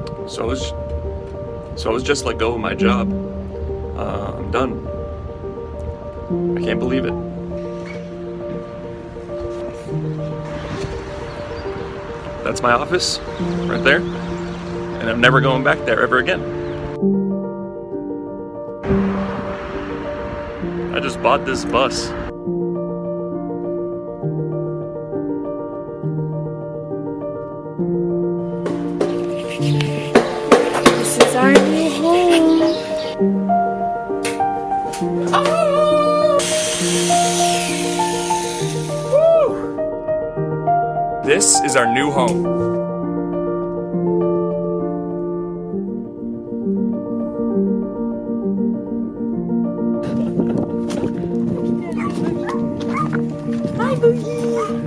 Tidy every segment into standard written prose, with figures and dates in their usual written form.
So I was just let go of my job. I'm done. I can't believe it. That's my office, right there. And I'm never going back there ever again. I just bought this bus. This is our new home. Oh! Woo! This is our new home. Hi, Boogie.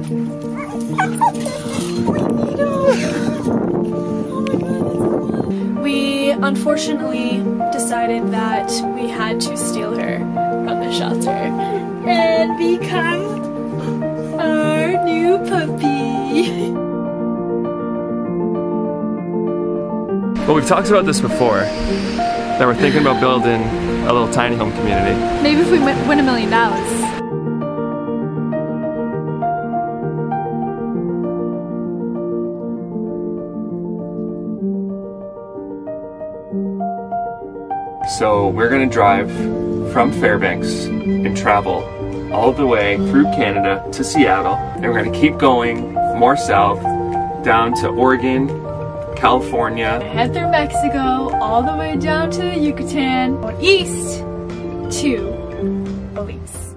We unfortunately decided that we had to steal her from the shelter and become our new puppy. Well, we've talked about this before, that we're thinking about building a little tiny home community. Maybe if we win $1 million. So we're gonna drive from Fairbanks and travel all the way through Canada to Seattle, and we're gonna keep going more south down to Oregon, California. Head through Mexico, all the way down to Yucatan, or east to Belize.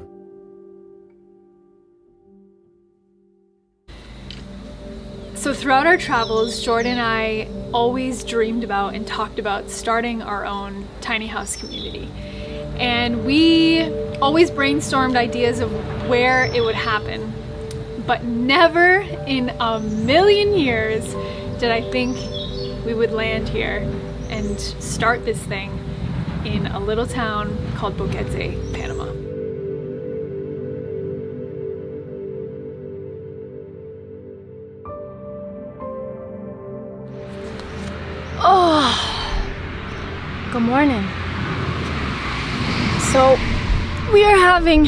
So throughout our travels, Jordan and I always dreamed about and talked about starting our own tiny house community. And we always brainstormed ideas of where it would happen. But never in a million years did I think we would land here and start this thing in a little town called Boquete, Panama. Oh, good morning. So we are having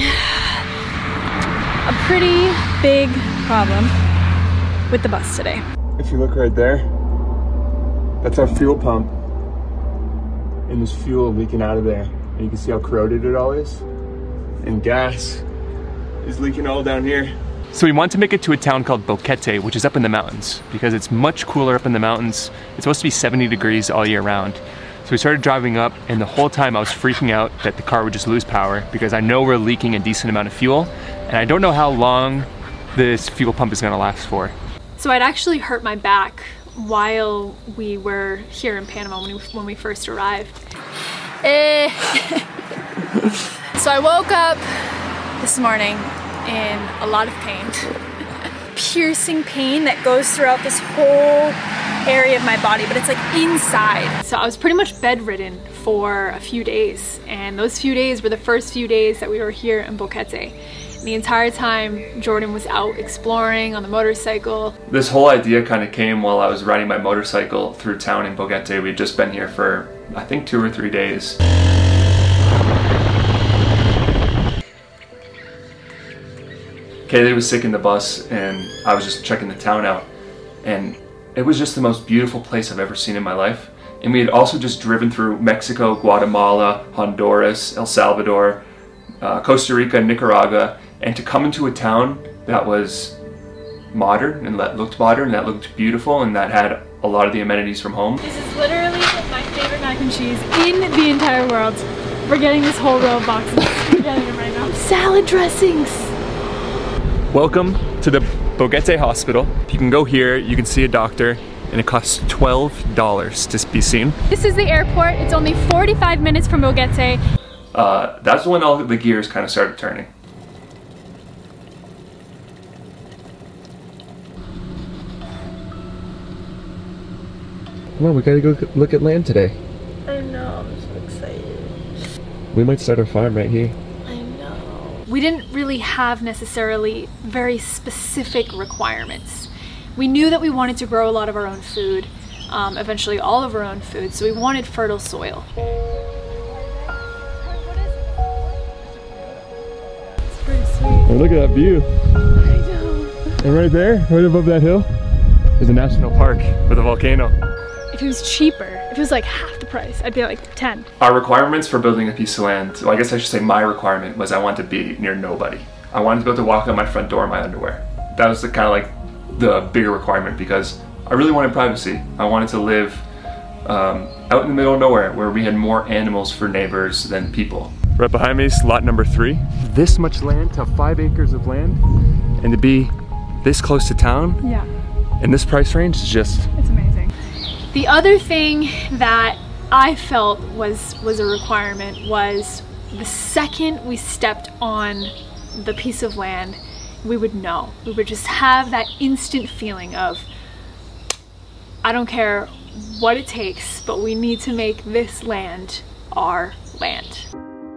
a pretty big problem with the bus today. If you look right there, that's our fuel pump. And there's fuel leaking out of there. And you can see how corroded it all is. And gas is leaking all down here. So we want to make it to a town called Boquete, which is up in the mountains, because it's much cooler up in the mountains. It's supposed to be 70 degrees all year round. So we started driving up, and the whole time I was freaking out that the car would just lose power, because I know we're leaking a decent amount of fuel, and I don't know how long this fuel pump is gonna last for. So I'd actually hurt my back while we were here in Panama when we first arrived. So I woke up this morning in a lot of pain. Piercing pain that goes throughout this whole area of my body, but it's like inside. So I was pretty much bedridden for a few days, and those few days were the first few days that we were here in Boquete. And the entire time Jordan was out exploring on the motorcycle. This whole idea kind of came while I was riding my motorcycle through town in Boquete. We'd just been here for, I think, 2 or 3 days. Kaylee was sick in the bus, and I was just checking the town out, and it was just the most beautiful place I've ever seen in my life. And we had also just driven through Mexico, Guatemala, Honduras, El Salvador, Costa Rica, Nicaragua, and to come into a town that was modern and that looked modern, that looked beautiful, and that had a lot of the amenities from home. This is literally my favorite mac and cheese in the entire world. We're getting this whole row of boxes. We're getting them right now. Salad dressings. Welcome to the Boquete Hospital. You can go here, you can see a doctor, and it costs $12 to be seen. This is the airport. It's only 45 minutes from Boquete. That's when all the gears kind of started turning. Come on, we gotta go look at land today. I know, I'm so excited. We might start our farm right here. I know. We didn't really have necessarily very specific requirements. We knew that we wanted to grow a lot of our own food. eventually all of our own food. So we wanted fertile soil. It's pretty sweet. Oh, look at that view. I know. And right there, right above that hill, is a national park with a volcano. If it was cheaper, if it was like half the price, I'd be like 10. Our requirements for building a piece of land, well, I guess I should say my requirement, was I wanted to be near nobody. I wanted to be able to walk out my front door in my underwear. That was the kind of like the bigger requirement, because I really wanted privacy. I wanted to live out in the middle of nowhere where we had more animals for neighbors than people. Right behind me is lot number 3. This much land, to have 5 acres of land, and to be this close to town, Yeah. in this price range is just... It's amazing. The other thing that I felt was a requirement was the second we stepped on the piece of land, we would know. We would just have that instant feeling of, I don't care what it takes, but we need to make this land our land.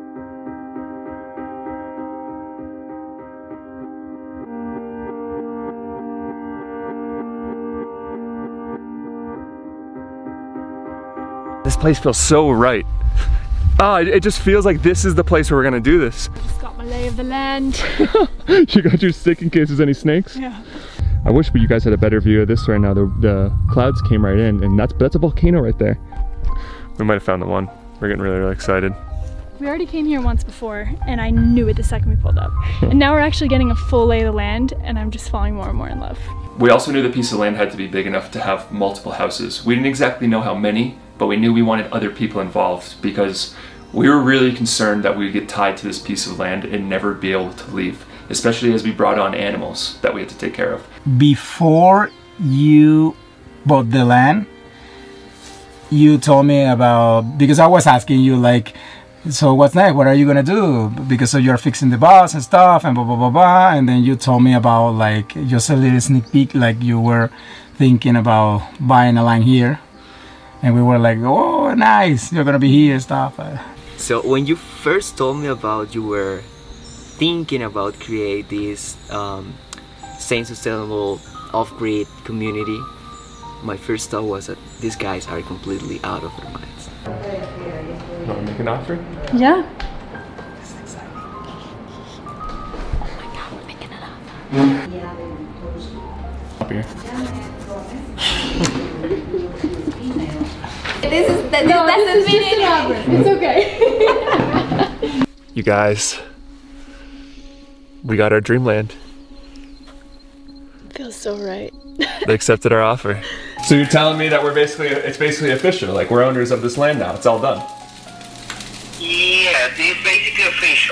This place feels so right. It just feels like this is the place where we're gonna do this. I just got my lay of the land. You got your stick in case there's any snakes? Yeah. I wish you guys had a better view of this right now. The clouds came right in, and that's a volcano right there. We might have found the one. We're getting really, really excited. We already came here once before, and I knew it the second we pulled up. And now we're actually getting a full lay of the land, and I'm just falling more and more in love. We also knew the piece of land had to be big enough to have multiple houses. We didn't exactly know how many, but we knew we wanted other people involved, because we were really concerned that we would get tied to this piece of land and never be able to leave, especially as we brought on animals that we had to take care of. Before you bought the land, you told me about, because I was asking you like, so what's next? What are you gonna do? Because so you're fixing the bus and stuff and blah blah blah blah, and then you told me about like just a little sneak peek, like you were thinking about buying a land here, and we were like, oh nice, you're gonna be here and stuff. So when you first told me about you were thinking about create this same sustainable off-grid community, my first thought was that these guys are completely out of their minds. You want to make an offer? Yeah. This is exciting. Oh my god, we're making it up. Up here. It's okay. You guys, we got our dreamland. Feels so right. They accepted our offer. So you're telling me that it's basically official, like we're owners of this land now, it's all done. Yes, it's basically official.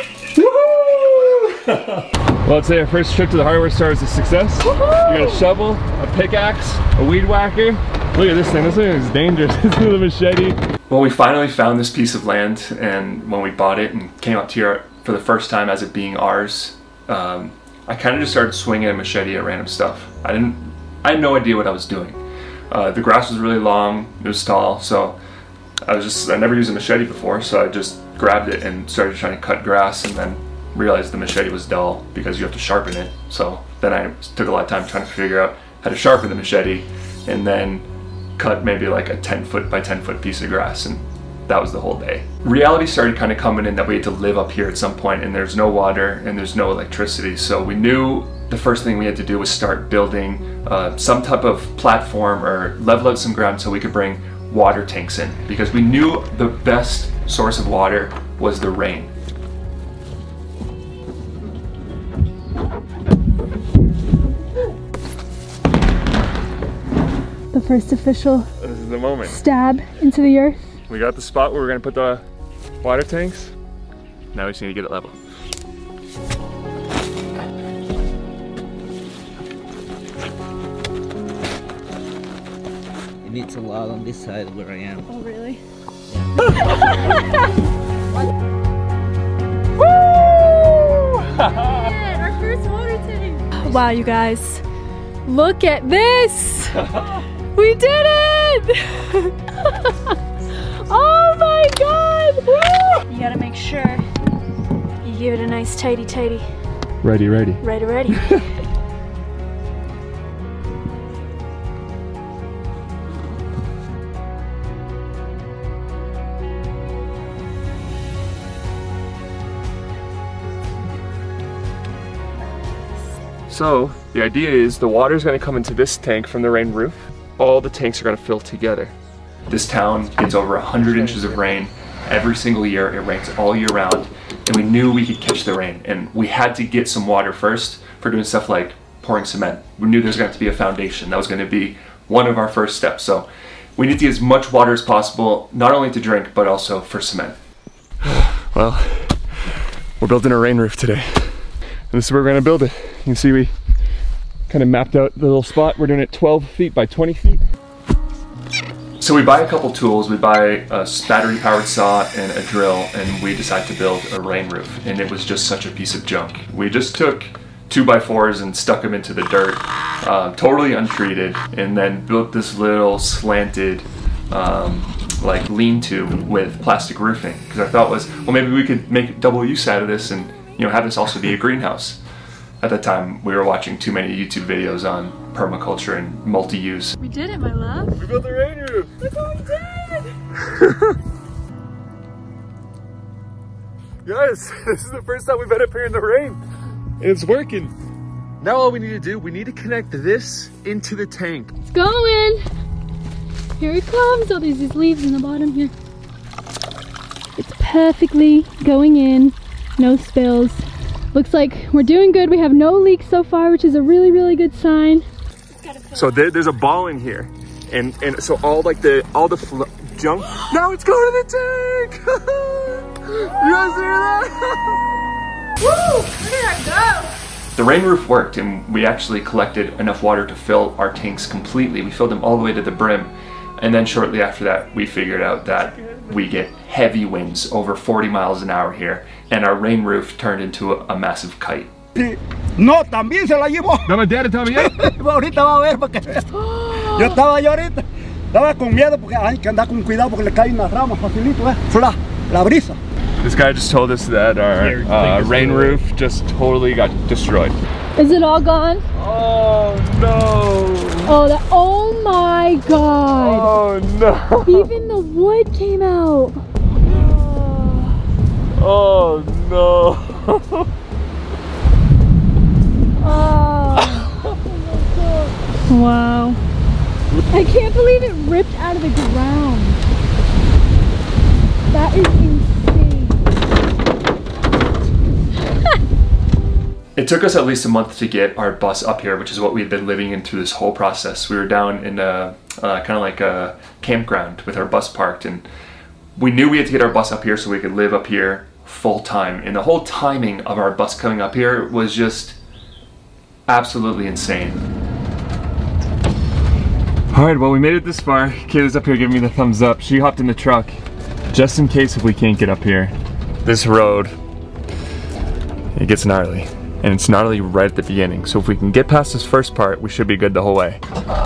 Well, I'd say our first trip to the hardware store was a success. You got a shovel, a pickaxe, a weed whacker. Look at this thing is dangerous. This is a machete. Well, we finally found this piece of land, and when we bought it and came up here for the first time as it being ours, I kind of just started swinging a machete at random stuff. I had no idea what I was doing. The grass was really long, it was tall, so I never used a machete before, so I just grabbed it and started trying to cut grass, and then realized the machete was dull because you have to sharpen it. So then I took a lot of time trying to figure out how to sharpen the machete, and then cut maybe like a 10-foot by 10-foot piece of grass, and that was the whole day. Reality started kind of coming in that we had to live up here at some point, and there's no water and there's no electricity, so we knew the first thing we had to do was start building some type of platform or level out some ground so we could bring water tanks in, because we knew the best source of water was the rain. The first official This is the moment. stab into the earth. We got the spot where we're gonna put the water tanks. Now we just need to get it level. It needs a lot on this side where I am. Oh, really? Our first water tank. Wow, you guys, look at this. We did it! Oh my god! You gotta make sure you give it a nice tighty. Ready. Ready. So the idea is the water is going to come into this tank from the rain roof. All the tanks are going to fill together. This town gets over 100 inches of rain every single year. It rains all year round, and we knew we could catch the rain, and we had to get some water first for doing stuff like pouring cement. We knew there was going to be a foundation. That was going to be one of our first steps. So we need to get as much water as possible, not only to drink, but also for cement. Well, we're building a rain roof today. And this is where we're going to build it. You can see we kind of mapped out the little spot. We're doing it 12 feet by 20 feet. So we buy a couple tools. We buy a battery powered saw and a drill, and we decide to build a rain roof. And it was just such a piece of junk. We just took 2x4s and stuck them into the dirt, totally untreated, and then built this little slanted like lean-to with plastic roofing. Because our thought was, well, maybe we could make double use out of this and, you know, have this also be a greenhouse. At that time, we were watching too many YouTube videos on permaculture and multi-use. We did it, my love. We built the rain roof. Look what we did. Guys, this is the first time we've been up here in the rain. It's working. Now all we need to do, we need to connect this into the tank. It's going. Here it comes. Oh, there's these leaves in the bottom here. It's perfectly going in. No spills. Looks like we're doing good. We have no leaks so far, which is a really, really good sign. So there's a ball in here, and so all the junk. Now it's going to the tank. You guys hear that? Woo! Where did I go? The rain roof worked, and we actually collected enough water to fill our tanks completely. We filled them all the way to the brim, and then shortly after that, we figured out that we get heavy winds over 40 miles an hour here, and our rain roof turned into a massive kite. No, también se la llevó. No, my dad también. Ahorita va a ver porque yo estaba con miedo porque hay que andar con cuidado porque le caen unas ramas facilito, la brisa. This guy just told us that our rain roof just totally got destroyed. Is it all gone? Oh no! Oh my God! Oh no! Even the wood came out. Oh no! Oh. Wow. I can't believe it ripped out of the ground. That is insane. It took us at least a month to get our bus up here, which is what we had been living in through this whole process. We were down in a kind of like a campground with our bus parked, and we knew we had to get our bus up here so we could live up here full time. And the whole timing of our bus coming up here was just absolutely insane. All right, well, we made it this far. Kayla's up here giving me the thumbs up. She hopped in the truck just in case if we can't get up here. This road, it gets gnarly, and it's gnarly right at the beginning. So if we can get past this first part, we should be good the whole way.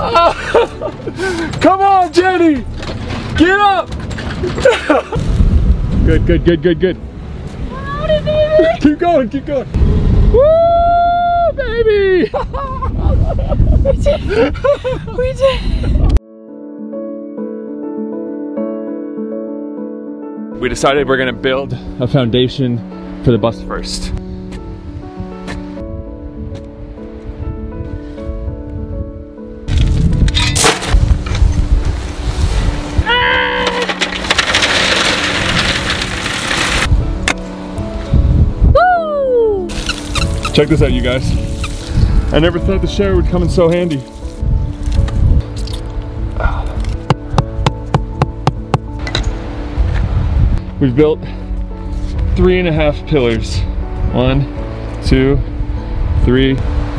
Come on, Jenny! Get up! Good, good, good, good, good. Keep going, keep going. Woo, baby! We did. We decided we're gonna build a foundation for the bus first. Check this out, you guys. I never thought the shower would come in so handy. We've built 3.5 pillars. 1, 2, 3.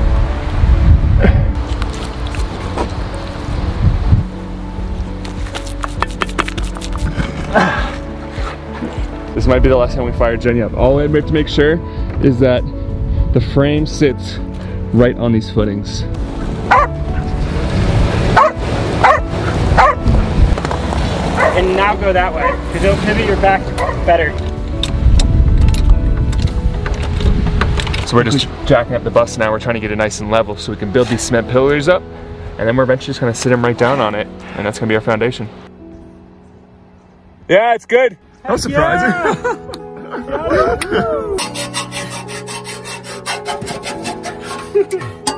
This might be the last time we fire Jenny up. All we have to make sure is that the frame sits right on these footings. And now go that way, because it'll pivot your back better. So we're just jacking up the bus now. We're trying to get it nice and level so we can build these cement pillars up, and then we're eventually just gonna sit them right down on it, and that's gonna be our foundation. Yeah, it's good. That was surprising. Yeah.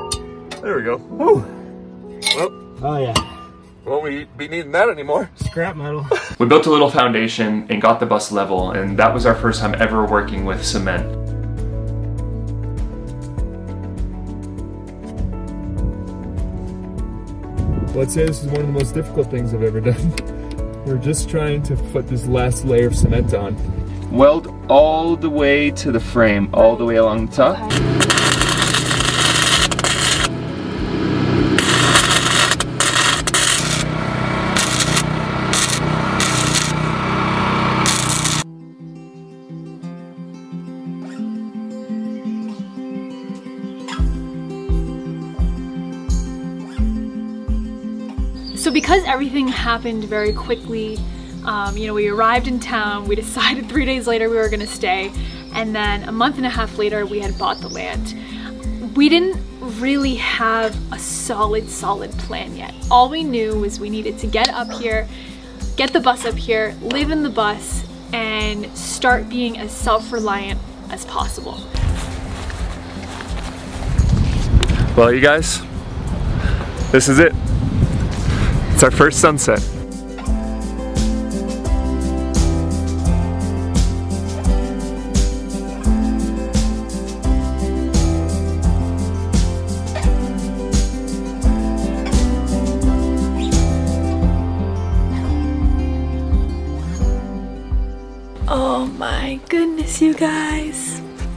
There we go. Woo. Well, Oh yeah. won't we be needing that anymore? Scrap metal. We built a little foundation and got the bus level, and that was our first time ever working with cement. Well, I'd say this is one of the most difficult things I've ever done. We're just trying to put this last layer of cement on. Weld all the way to the frame, all the way along the top. So because everything happened very quickly, you know, we arrived in town, we decided 3 days later we were gonna stay, and then a month and a half later we had bought the land. We didn't really have a solid plan yet. All we knew was we needed to get up here, get the bus up here, live in the bus, and start being as self-reliant as possible. Well, you guys, this is it. It's our first sunset. Oh my goodness, you guys.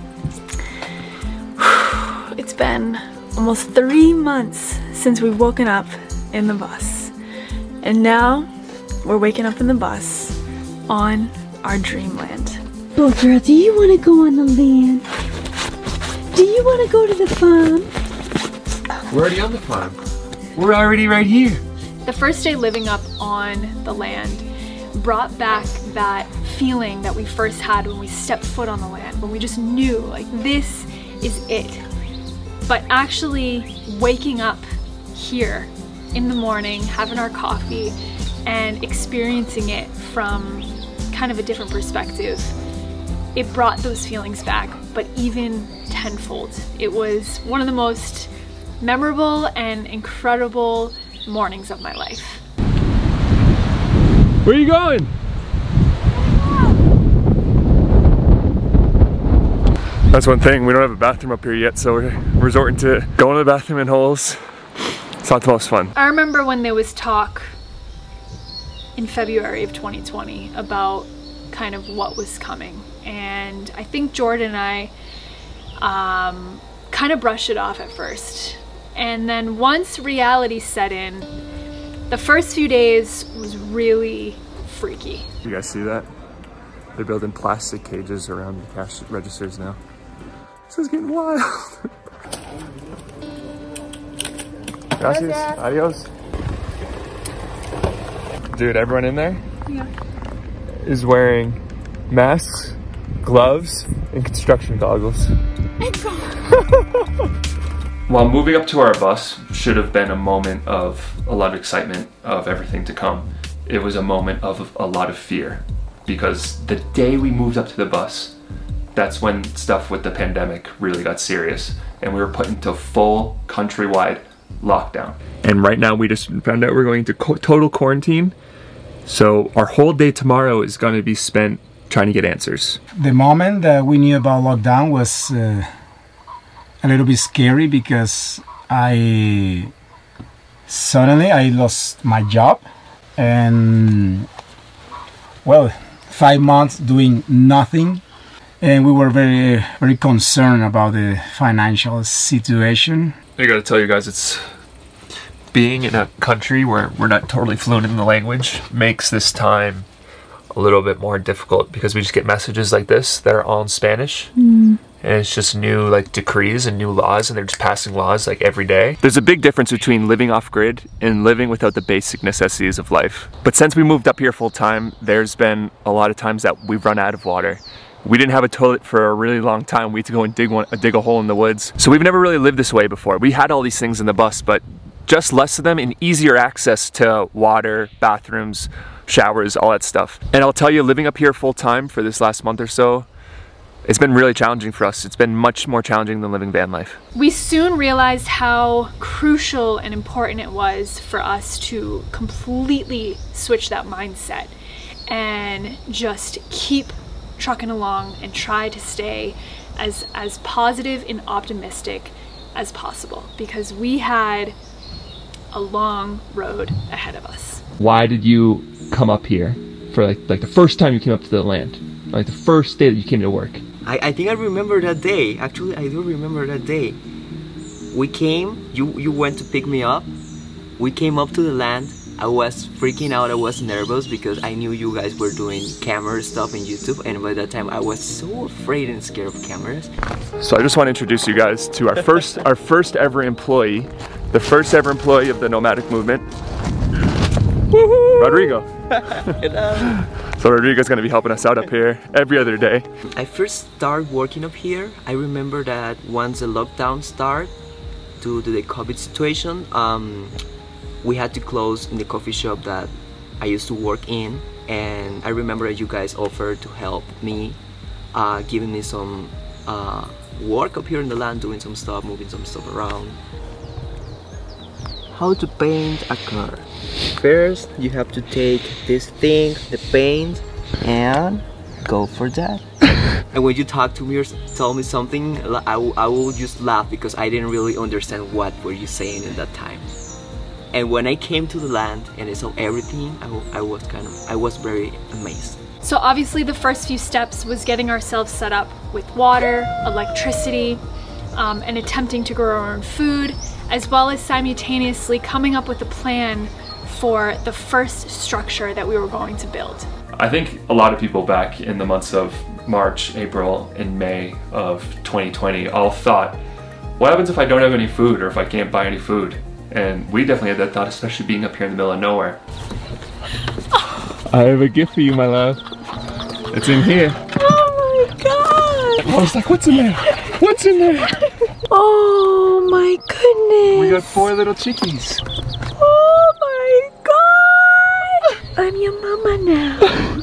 It's been almost 3 months since we've woken up in the bus. And now we're waking up in the bus on our dreamland. Oh girl, do you want to go on the land? Do you want to go to the farm? We're already on the farm. We're already right here. The first day living up on the land brought back that feeling that we first had when we stepped foot on the land, when we just knew, like, this is it. But actually waking up here in the morning, having our coffee, and experiencing it from kind of a different perspective, it brought those feelings back, but even tenfold. It was one of the most memorable and incredible mornings of my life. Where are you going? That's one thing, we don't have a bathroom up here yet, so we're resorting to going to the bathroom in holes. It's not the most fun. I remember when there was talk in February of 2020 about kind of what was coming, and I think Jordan and I kind of brushed it off at first, and then once reality set in, the first few days was really freaky. You guys see that? They're building plastic cages around the cash registers now. This is getting wild. Gracias. Adios. Dude, everyone in there is wearing masks, gloves, and construction goggles. While moving up to our bus should have been a moment of a lot of excitement of everything to come, it was a moment of a lot of fear, because the day we moved up to the bus, that's when stuff with the pandemic really got serious, and we were put into full countrywide lockdown. And right now we just found out we're going into total quarantine, so our whole day tomorrow is going to be spent trying to get answers. The moment that we knew about lockdown was a little bit scary, because suddenly I lost my job, and well, 5 months doing nothing, and we were very concerned about the financial situation. I gotta tell you guys, it's being in a country where we're not totally fluent in the language makes this time a little bit more difficult, because we just get messages like this that are all in Spanish. And it's just new like decrees and new laws, and they're just passing laws like every day. There's a big difference between living off grid and living without the basic necessities of life. But since we moved up here full time, there's been a lot of times that we've run out of water. We didn't have a toilet for a really long time. We had to go and dig a hole in the woods. So we've never really lived this way before. We had all these things in the bus, but just less of them and easier access to water, bathrooms, showers, all that stuff. And I'll tell you, living up here full time for this last month or so, it's been really challenging for us. It's been much more challenging than living van life. We soon realized how crucial and important it was for us to completely switch that mindset and just keep trucking along and try to stay as positive and optimistic as possible, because we had a long road ahead of us. Why did you come up here for like the first time you came up to the land? Like the first day that you came to work? I think I remember that day. Actually, I do remember that day. We came, you went to pick me up. We came up to the land. I was freaking out, I was nervous because I knew you guys were doing camera stuff on YouTube, and by that time I was so afraid and scared of cameras. So I just want to introduce you guys to our first ever employee, the first ever employee of the Nomadic Movement, Rodrigo. So Rodrigo's going to be helping us out up here every other day. I first started working up here. I remember that once the lockdown started due to the COVID situation, we had to close in the coffee shop that I used to work in, and I remember that you guys offered to help me, giving me some work up here in the land, doing some stuff, moving some stuff around. How to paint a car. First, you have to take this thing, the paint, and go for that. And when you talk to me or tell me something, I will just laugh because I didn't really understand what were you saying at that time. And when I came to the land and I saw everything, I was very amazed. So obviously the first few steps was getting ourselves set up with water, electricity, and attempting to grow our own food, as well as simultaneously coming up with a plan for the first structure that we were going to build. I think a lot of people back in the months of March, April, and May of 2020 all thought, what happens if I don't have any food or if I can't buy any food? And we definitely had that thought, especially being up here in the middle of nowhere. I have a gift for you, my love. It's in here. Oh my god! I was like, what's in there? What's in there? Oh my goodness! We got 4 little chickies. Oh my god! I'm your mama now.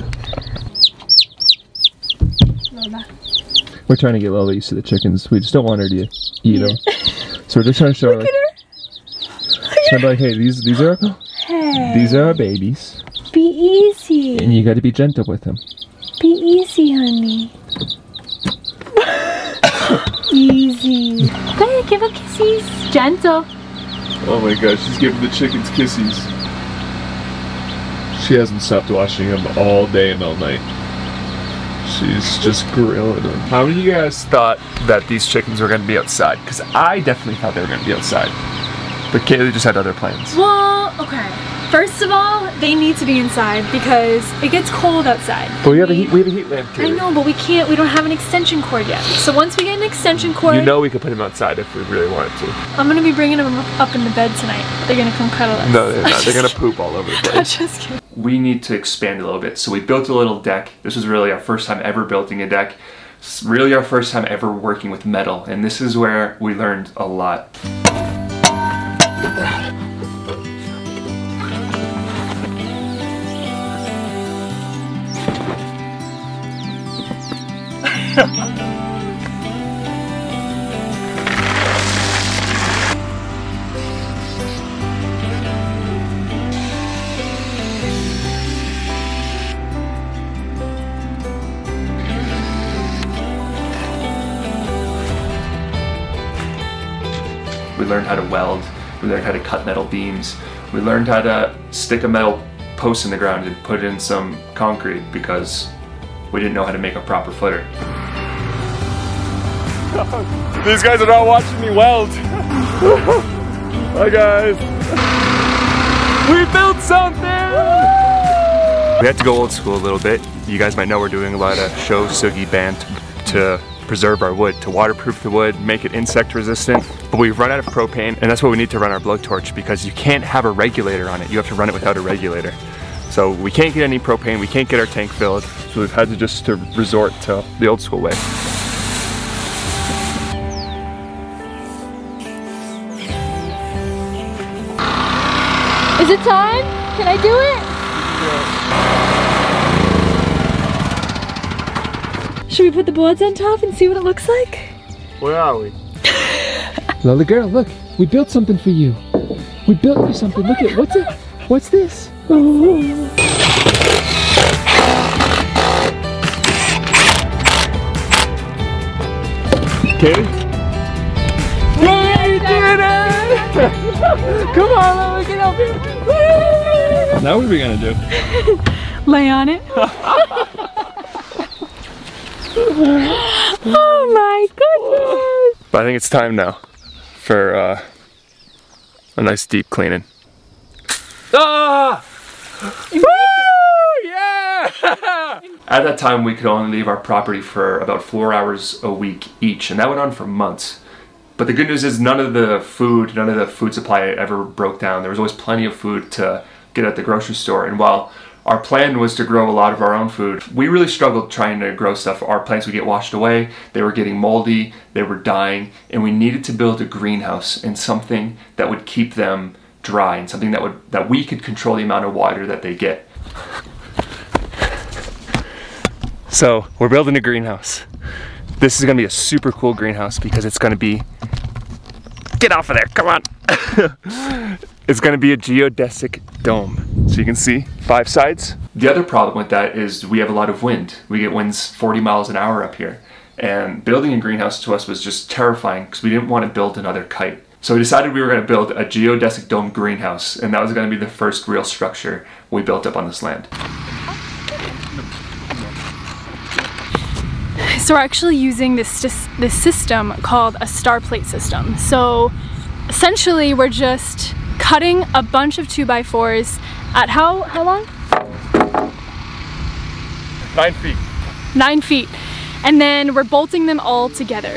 Lola. We're trying to get Lola used to the chickens. We just don't want her to eat them. So we're just trying to show her. Look at her. So I'm like, hey, these are our babies, Be easy. and you got to be gentle with them. Be easy, honey. Easy. Go ahead, give her kisses. Gentle. Oh my gosh, she's giving the chickens kisses. She hasn't stopped watching them all day and all night. She's just grilling them. How many of you guys thought that these chickens were going to be outside? Because I definitely thought they were going to be outside. But Kaylee just had other plans. Well, okay. First of all, they need to be inside because it gets cold outside. But we have a heat lamp, Kaylee. I know, but we don't have an extension cord yet. So once we get an extension cord, You know we could put him outside if we really wanted to. I'm gonna be bringing them up in the bed tonight. They're gonna come cuddle us. No, they're not. They're going to poop all over the I'm place. just kidding. We need to expand a little bit. So we built a little deck. This was really our first time ever building a deck. It's really our first time ever working with metal. And this is where we learned a lot. We learned how to weld, we learned how to cut metal beams, we learned how to stick a metal post in the ground and put in some concrete because we didn't know how to make a proper footer. These guys are not watching me weld. Hi guys. We built something! We had to go old school a little bit. You guys might know we're doing a lot of show sugi band to preserve our wood, to waterproof the wood, make it insect resistant. But we've run out of propane, and that's what we need to run our blowtorch because you can't have a regulator on it. You have to run it without a regulator. So we can't get any propane, we can't get our tank filled. So we've had to just resort to the old school way. Is it time? Can I do it? Should we put the boards on top and see what it looks like? Where are we? Lola girl, look, we built something for you. We built you something. Look at what's it? What's this? Katie? We did it! Come on, Lola, get up here. Now what are we gonna do? Lay on it. Oh my goodness! But I think it's time now for a nice deep cleaning. Ah! Woo! Yeah! At that time, we could only leave our property for about 4 hours a week each, and that went on for months. But the good news is none of the food supply ever broke down. There was always plenty of food to get at the grocery store. And while our plan was to grow a lot of our own food, we really struggled trying to grow stuff. Our plants would get washed away, they were getting moldy, they were dying, and we needed to build a greenhouse and something that would keep them dry and something that we could control the amount of water that they get. So we're building a greenhouse. This is gonna be a super cool greenhouse because it's gonna be, get off of there, come on. It's gonna be a geodesic dome. So you can see 5 sides. The other problem with that is we have a lot of wind. We get winds 40 miles an hour up here. And building a greenhouse to us was just terrifying because we didn't want to build another kite. So we decided we were gonna build a geodesic dome greenhouse, and that was gonna be the first real structure we built up on this land. So we're actually using this system called a star plate system. So essentially we're just cutting a bunch of 2x4s at how long? 9 feet. 9 feet. And then we're bolting them all together.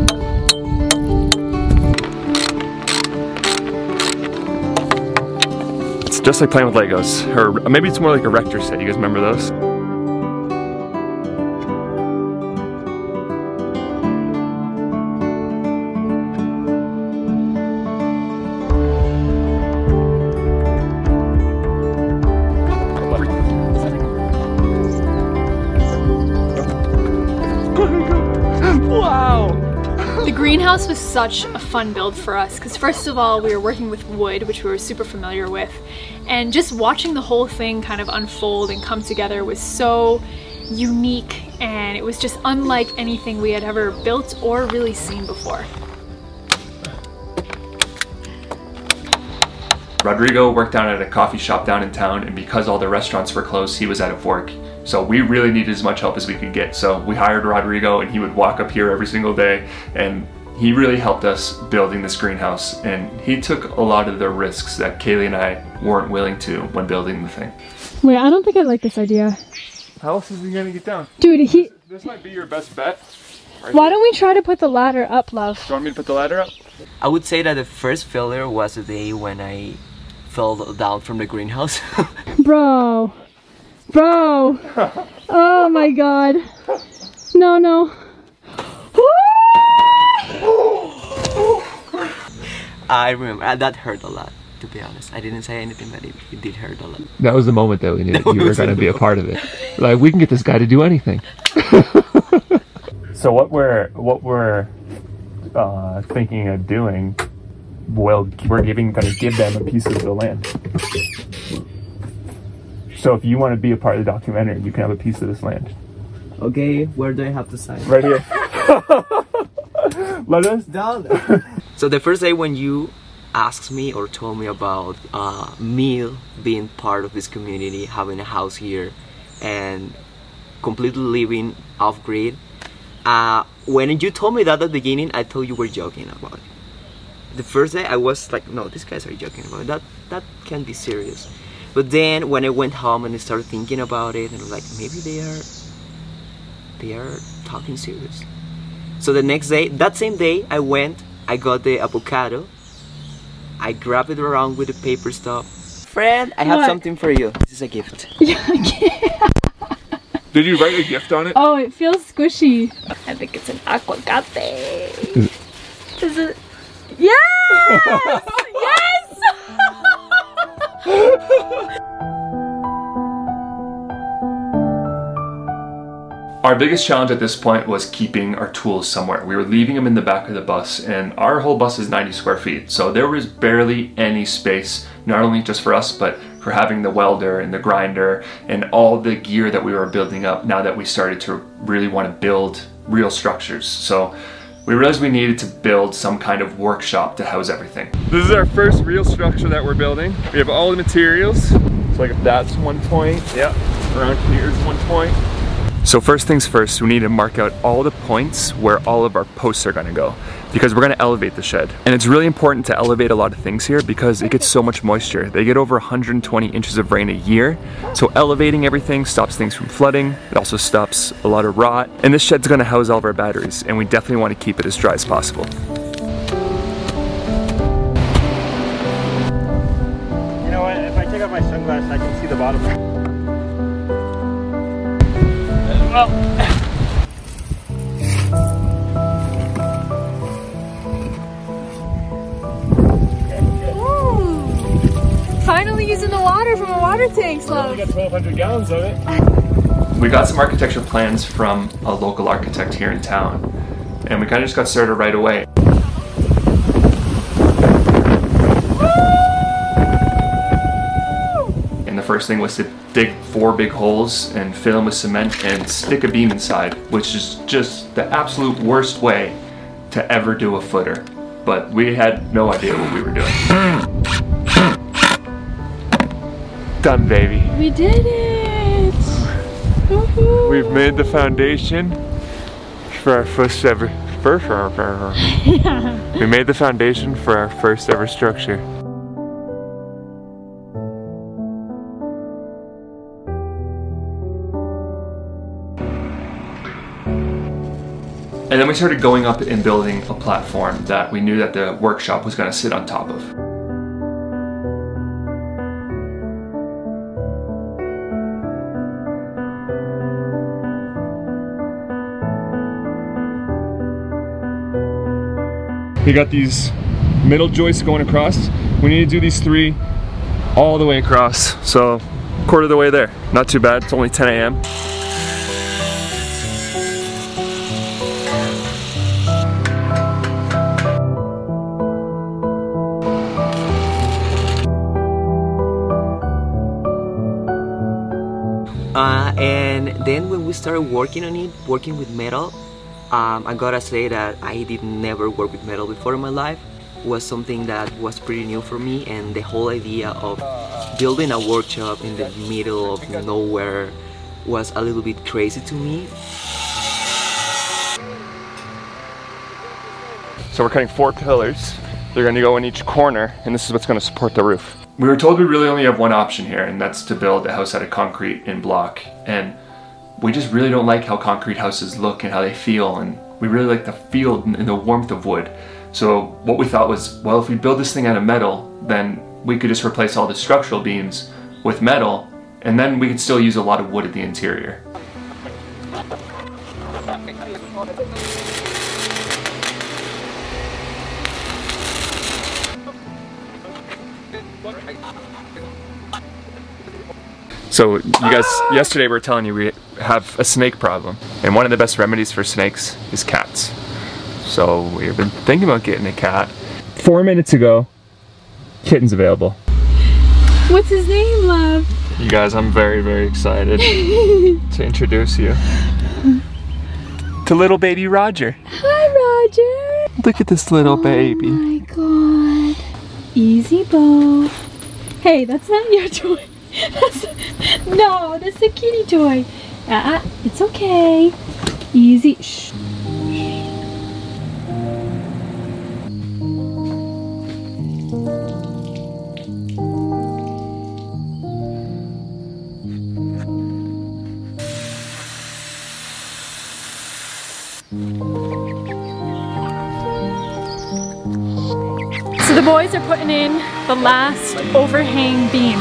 It's just like playing with Legos, or maybe it's more like a Rector set. You guys remember those? The greenhouse was such a fun build for us because first of all we were working with wood, which we were super familiar with, and just watching the whole thing kind of unfold and come together was so unique, and it was just unlike anything we had ever built or really seen before. Rodrigo worked down at a coffee shop down in town, and because all the restaurants were closed, he was out of work. So we really needed as much help as we could get. So we hired Rodrigo, and he would walk up here every single day, and he really helped us building this greenhouse. And he took a lot of the risks that Kaylee and I weren't willing to when building the thing. Wait, I don't think I like this idea. How else is he gonna get down? Dude, This might be your best bet. why don't we try to put the ladder up, love? Do you want me to put the ladder up? I would say that the first failure was the day when I fell down from the greenhouse. Bro. Oh my god. No. I remember, that hurt a lot, to be honest. I didn't say anything, but it did hurt a lot. That was the moment that we knew that you were gonna be a part of it. Like, we can get this guy to do anything. So what we're thinking of doing, well, we're gonna give them a piece of the land. So if you want to be a part of the documentary, you can have a piece of this land. Okay, where do I have to sign? Right here. Let us down. So the first day when you asked me or told me about me being part of this community, having a house here, and completely living off-grid, when you told me that at the beginning, I thought you were joking about it. The first day I was like, no, these guys are joking about it. That can't be serious. But then when I went home and I started thinking about it, and I was like, maybe they are talking serious. So the next day, that same day, I got the avocado, I grabbed it around with the paper stuff. Friend, I have something for you. This is a gift. Yeah, Did you write a gift on it? Oh, it feels squishy. I think it's an aguacate. Is it? Yes! Yes! Our biggest challenge at this point was keeping our tools somewhere. We were leaving them in the back of the bus, and our whole bus is 90 square feet. So there was barely any space, not only just for us, but for having the welder and the grinder and all the gear that we were building up now that we started to really want to build real structures. So we realized we needed to build some kind of workshop to house everything. This is our first real structure that we're building. We have all the materials. So like if that's 1 point, yeah, around here is 1 point. So first things first, we need to mark out all the points where all of our posts are gonna go, because we're gonna elevate the shed. And it's really important to elevate a lot of things here because it gets so much moisture. They get over 120 inches of rain a year. So elevating everything stops things from flooding. It also stops a lot of rot. And this shed's gonna house all of our batteries, and we definitely wanna keep it as dry as possible. You know what, if I take off my sunglasses, I can see the bottom. Finally using the water from a water tank, love. We got 1,200 gallons of it. We got some architecture plans from a local architect here in town, and we kind of just got started right away. And the first thing was to dig 4 big holes and fill them with cement and stick a beam inside, which is just the absolute worst way to ever do a footer. But we had no idea what we were doing. Done, baby. We did it! Woohoo. We've made the foundation for our first ever. We made the foundation for our first ever structure. And then we started going up and building a platform that we knew that the workshop was going to sit on top of. We got these middle joists going across. We need to do these 3 all the way across. So, quarter of the way there. Not too bad, it's only 10 a.m. And then when we started working on it, working with metal, I gotta say that I did never work with metal before in my life. It was something that was pretty new for me, and the whole idea of building a workshop in the middle of nowhere was a little bit crazy to me. So we're cutting 4 pillars. They're gonna go in each corner, and this is what's gonna support the roof. We were told we really only have one option here, and that's to build a house out of concrete and block. And we just really don't like how concrete houses look and how they feel, and we really like the feel and the warmth of wood. So what we thought was, well, if we build this thing out of metal, then we could just replace all the structural beams with metal, and then we could still use a lot of wood at the interior. So you guys, yesterday we were telling you we have a snake problem, and one of the best remedies for snakes is cats. So we've been thinking about getting a cat. 4 minutes ago, kitten's available. What's his name, love? You guys, I'm very, very excited to introduce you to little baby Roger. Hi, Roger. Look at this little baby. Oh my god. Easy, Bo. Hey, that's not your toy. No, that's a kitty toy. It's okay. Easy. Shh. So the boys are putting in the last overhang beam.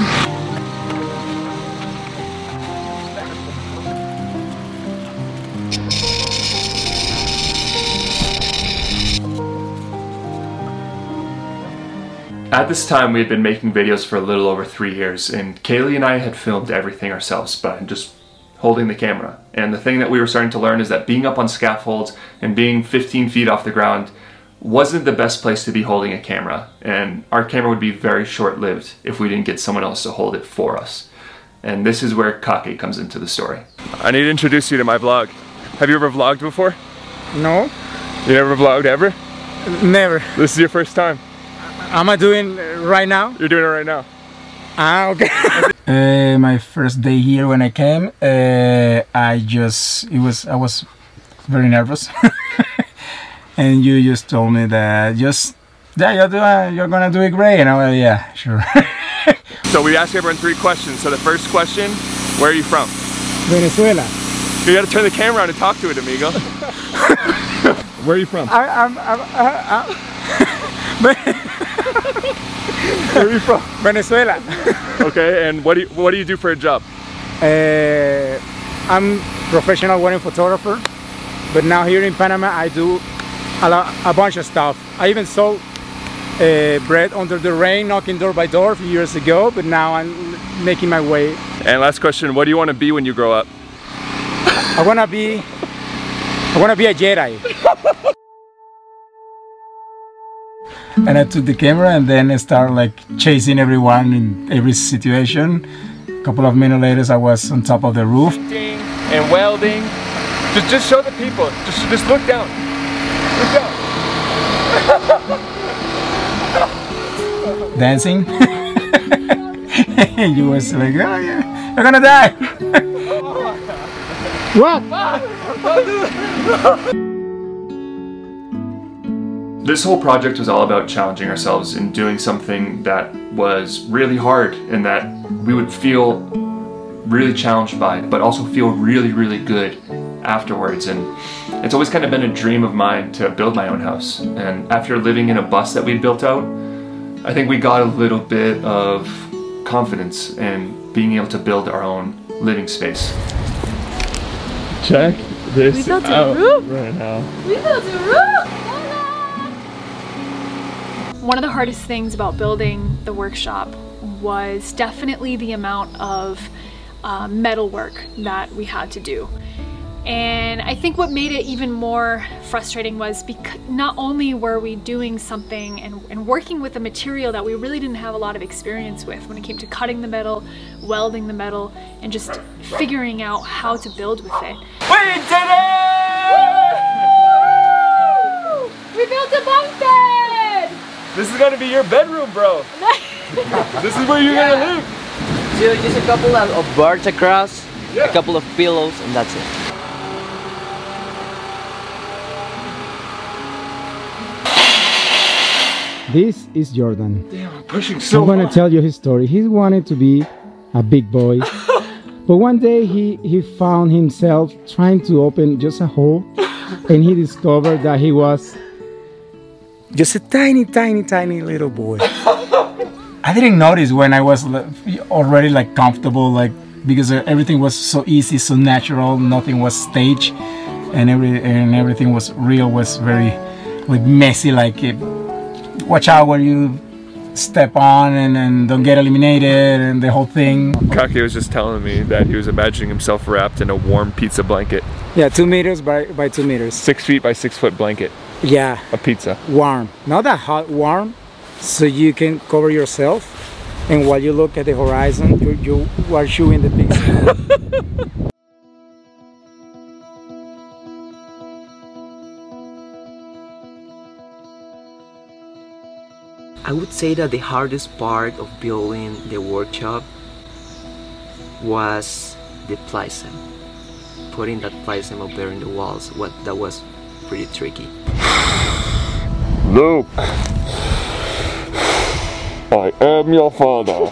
At this time, we had been making videos for a little over 3 years, and Kaylee and I had filmed everything ourselves, but just holding the camera. And the thing that we were starting to learn is that being up on scaffolds and being 15 feet off the ground wasn't the best place to be holding a camera. And our camera would be very short-lived if we didn't get someone else to hold it for us. And this is where Kake comes into the story. I need to introduce you to my vlog. Have you ever vlogged before? No, You never vlogged ever? never. This is your first time. Am I doing right now? You're doing it right now. Ah, okay. My first day here when I came, I was very nervous. And you just told me that you're gonna do it great, and I went, yeah, sure. So we asked everyone 3 questions. So the first question, where are you from? Venezuela. You gotta turn the camera on and talk to it, amigo. Where are you from? Where are you from? Venezuela. Okay, and what do you do for a job? I'm professional wedding photographer, but now here in Panama I do a bunch of stuff. I even sold bread under the rain, knocking door by door a few years ago, but now I'm making my way. And last question, what do you want to be when you grow up? I wanna be a Jedi. And I took the camera and then I started like chasing everyone in every situation. A couple of minutes later I was on top of the roof. And welding. Just show the people. Just look down. Look down. Dancing. And you was like, oh yeah, you're gonna die. What? This whole project was all about challenging ourselves and doing something that was really hard and that we would feel really challenged by, but also feel really, really good afterwards. And it's always kind of been a dream of mine to build my own house. And after living in a bus that we built out, I think we got a little bit of confidence in being able to build our own living space. Check this out right now. We built a roof! One of the hardest things about building the workshop was definitely the amount of metal work that we had to do. And I think what made it even more frustrating was because not only were we doing something and working with a material that we really didn't have a lot of experience with when it came to cutting the metal, welding the metal, and just figuring out how to build with it. We did it! We built a bunk bed! This is gonna be your bedroom, bro. This is where you're gonna live. So just a couple of birds across, a couple of pillows, and that's it. This is Jordan. Damn, I'm pushing so I'm gonna hard. tell you his story. He wanted to be a big boy, but one day he found himself trying to open just a hole, and he discovered that he was Just a tiny, tiny, tiny little boy. I didn't notice when I was already like comfortable, like because everything was so easy, so natural, nothing was staged, and everything was real, was very like messy, like watch out where you step on and don't get eliminated and the whole thing. Kake was just telling me that he was imagining himself wrapped in a warm pizza blanket. Yeah, 2 meters by 2 meters. 6 feet by 6 foot blanket. Yeah. A pizza. Warm, not that hot, warm, so you can cover yourself, and while you look at the horizon, you are chewing the pizza. I would say that the hardest part of building the workshop was the plysim. Putting that plysim up there in the walls, that was pretty tricky. Luke, I am your father.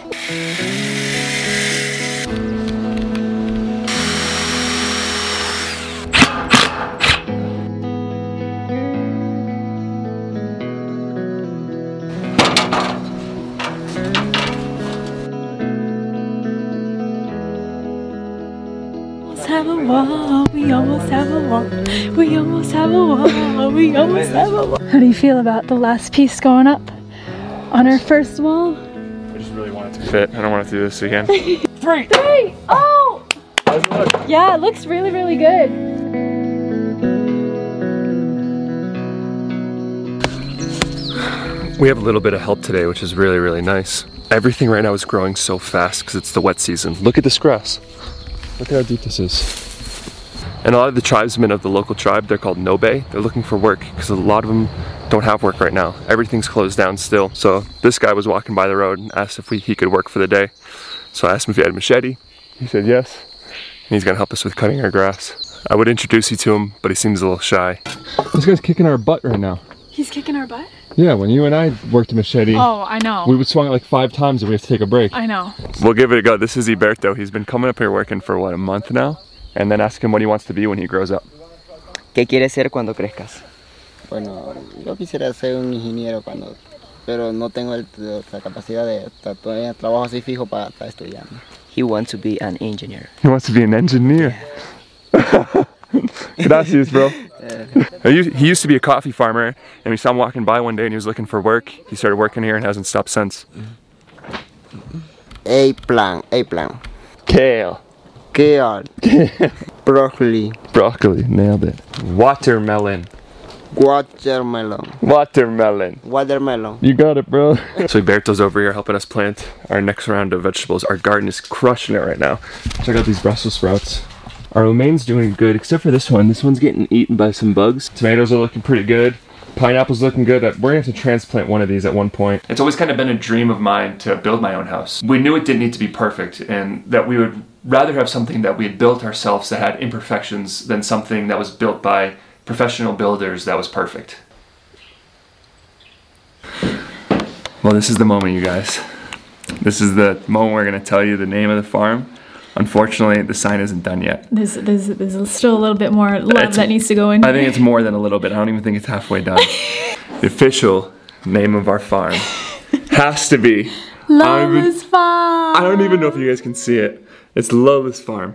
Have a wall, we almost have a wall. We almost have a wall, we almost have a wall. How do you feel about the last piece going up on our first wall? I just really want it to fit. I don't want to do this again. 3, oh! Yeah, it looks really, really good. We have a little bit of help today, which is really, really nice. Everything right now is growing so fast because it's the wet season. Look at this grass. Look at how deep this is. And a lot of the tribesmen of the local tribe, they're called Nobe. They're looking for work because a lot of them don't have work right now. Everything's closed down still. So this guy was walking by the road and asked if he could work for the day. So I asked him if he had a machete. He said yes. And he's gonna help us with cutting our grass. I would introduce you to him, but he seems a little shy. This guy's kicking our butt right now. He's kicking our butt? Yeah, when you and I worked a machete. Oh, I know. We would swung it like 5 times and we have to take a break. I know. We'll give it a go. This is Iberto. He's been coming up here working for what, a month now? And then ask him what he wants to be when he grows up. ¿Qué quieres ser cuando crezcas? Bueno, yo quisiera ser un ingeniero pero no tengo la capacidad de todavía trabajo así fijo para estar estudiando. He wants to be an engineer. He wants to be an engineer. Gracias, bro. He used to be a coffee farmer, and we saw him walking by one day and he was looking for work. He started working here and hasn't stopped since. Eggplant. Kale. Broccoli. Broccoli, nailed it. Watermelon. Watermelon. You got it, bro. So Iberto's over here helping us plant our next round of vegetables. Our garden is crushing it right now. Check out these Brussels sprouts. Our romaine's doing good, except for this one. This one's getting eaten by some bugs. Tomatoes are looking pretty good. Pineapple's looking good. We're gonna have to transplant one of these at one point. It's always kind of been a dream of mine to build my own house. We knew it didn't need to be perfect, and that we would rather have something that we had built ourselves that had imperfections than something that was built by professional builders that was perfect. Well, this is the moment, you guys. This is the moment we're gonna tell you the name of the farm. Unfortunately, the sign isn't done yet. There's still a little bit more love that needs to go in. I think it's more than a little bit. I don't even think it's halfway done. The official name of our farm has to be Loveless Farm. I don't even know if you guys can see it. It's Loveless Farm.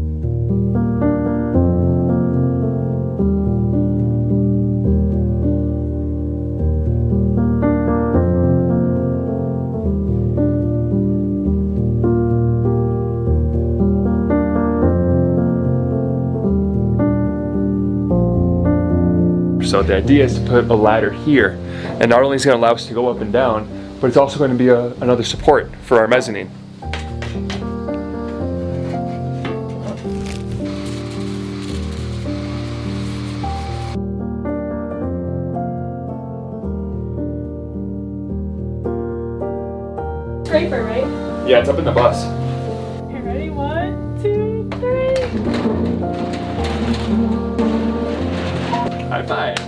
So the idea is to put a ladder here, and not only is it going to allow us to go up and down, but it's also going to be another support for our mezzanine. Scraper, right? Yeah, it's up in the bus. Okay, ready? 1, 2, 3. High five.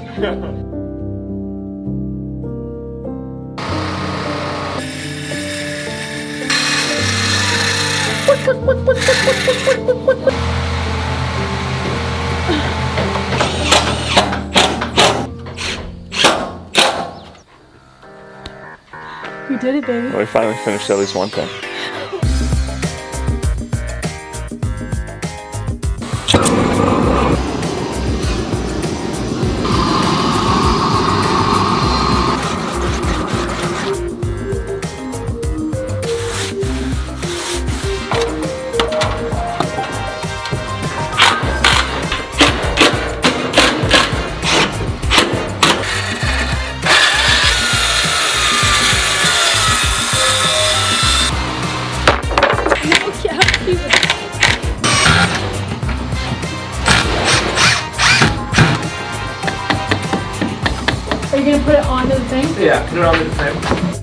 We did it, baby. Well, we finally finished at least one thing. Are you gonna put it onto the thing? Yeah, put it onto the frame.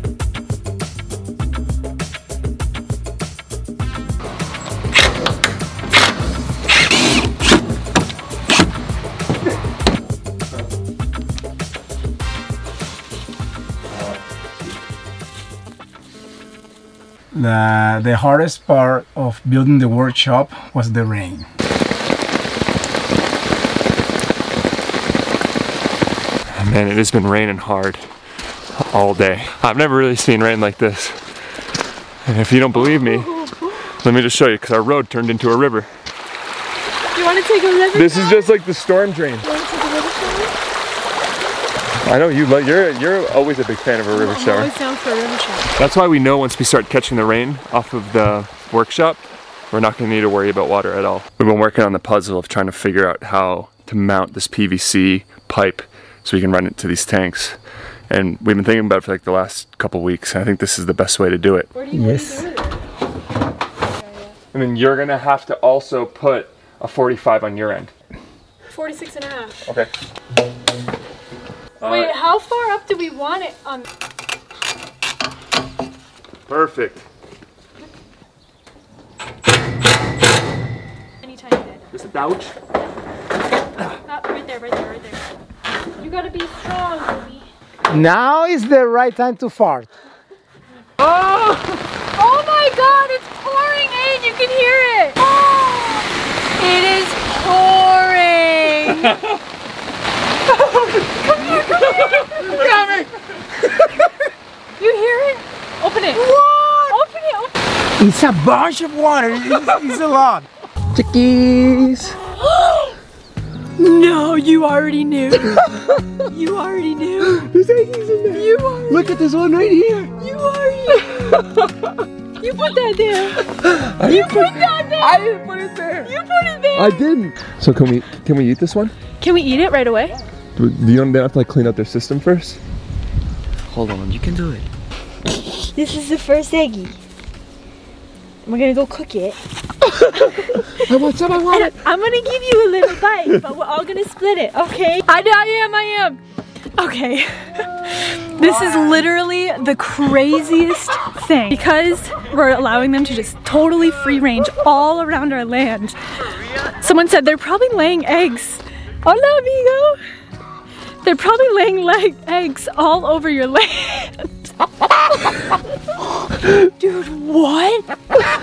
The hardest part of building the workshop was the rain. Man, it has been raining hard all day. I've never really seen rain like this. And if you don't believe me, let me just show you, because our road turned into a river. You want to take a river? This is just like the storm drain. You want to take a river shower? I know you're always a big fan of a river shower. I'm always down for a river shower. That's why we know once we start catching the rain off of the workshop, we're not gonna need to worry about water at all. We've been working on the puzzle of trying to figure out how to mount this PVC pipe so we can run it to these tanks. And we've been thinking about it for like the last couple weeks. I think this is the best way to do it. Yes. And then you're gonna have to also put a 45 on your end. 46 and a half. Okay. Wait, how far up do we want it on? Perfect. Anytime you did. Just a douch. Right there, right there, right there. You gotta be strong, baby. Now is the right time to fart. Oh! Oh my god, it's pouring in! You can hear it! Oh! It is pouring! Come here, come here! Coming! You hear it? Open it! What? Open it! Open it! It's a bunch of water. It's a lot. Chickies. No, you already knew. You already knew. There's eggies in there. You already. Look at this one right here. You already. You put that there. You put that there. I didn't put it there. You put it there. I didn't. So can we eat this one? Can we eat it right away? Do you have to like clean out their system first? Hold on, you can do it. This is the first eggie. We're gonna go cook it. I want some, I want it. I'm gonna give you a little bite, but we're all gonna split it, okay? I am. Okay. This is literally the craziest thing because we're allowing them to just totally free range all around our land. Someone said they're probably laying eggs. Hola, amigo. They're probably laying eggs all over your land. Dude, what?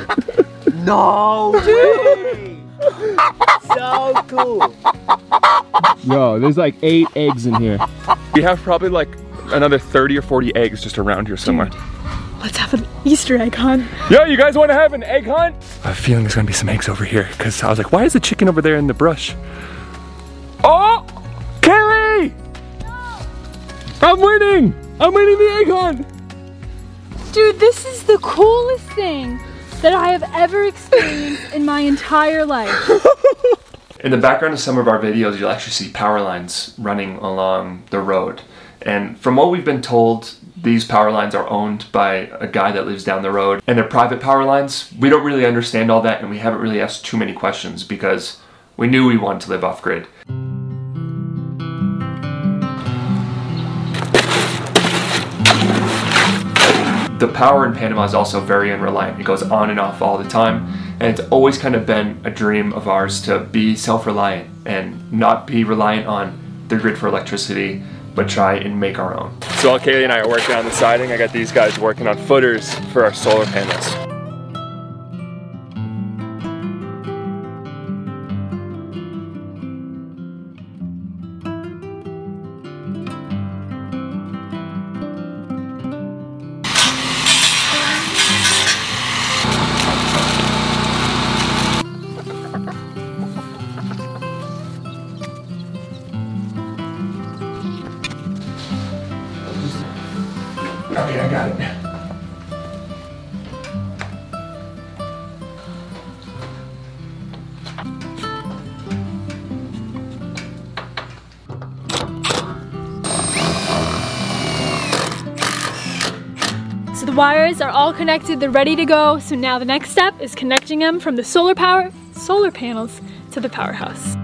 No way! So cool! Yo, there's like 8 eggs in here. We have probably like another 30 or 40 eggs just around here somewhere. Dude, let's have an Easter egg hunt. Yo, you guys want to have an egg hunt? I have a feeling there's gonna be some eggs over here because I was like, why is the chicken over there in the brush? Oh! Kaylee! I'm winning! I'm winning the egg hunt! Dude, this is the coolest thing that I have ever experienced in my entire life. In the background of some of our videos, you'll actually see power lines running along the road. And from what we've been told, these power lines are owned by a guy that lives down the road. And they're private power lines. We don't really understand all that, and we haven't really asked too many questions because we knew we wanted to live off grid. The power in Panama is also very unreliant. It goes on and off all the time. And it's always kind of been a dream of ours to be self-reliant and not be reliant on the grid for electricity, but try and make our own. So while Kaylee and I are working on the siding, I got these guys working on footers for our solar panels. Okay, I got it. So the wires are all connected, they're ready to go. So now the next step is connecting them from the solar panels to the powerhouse.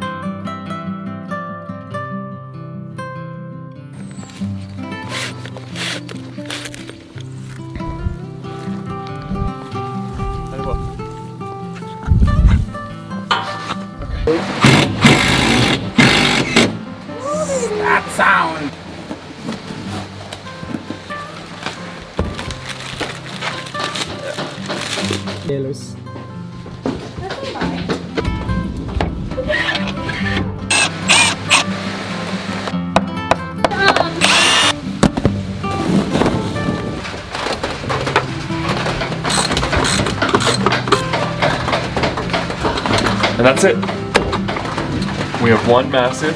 That sound. Yellows. And that's it. We have one massive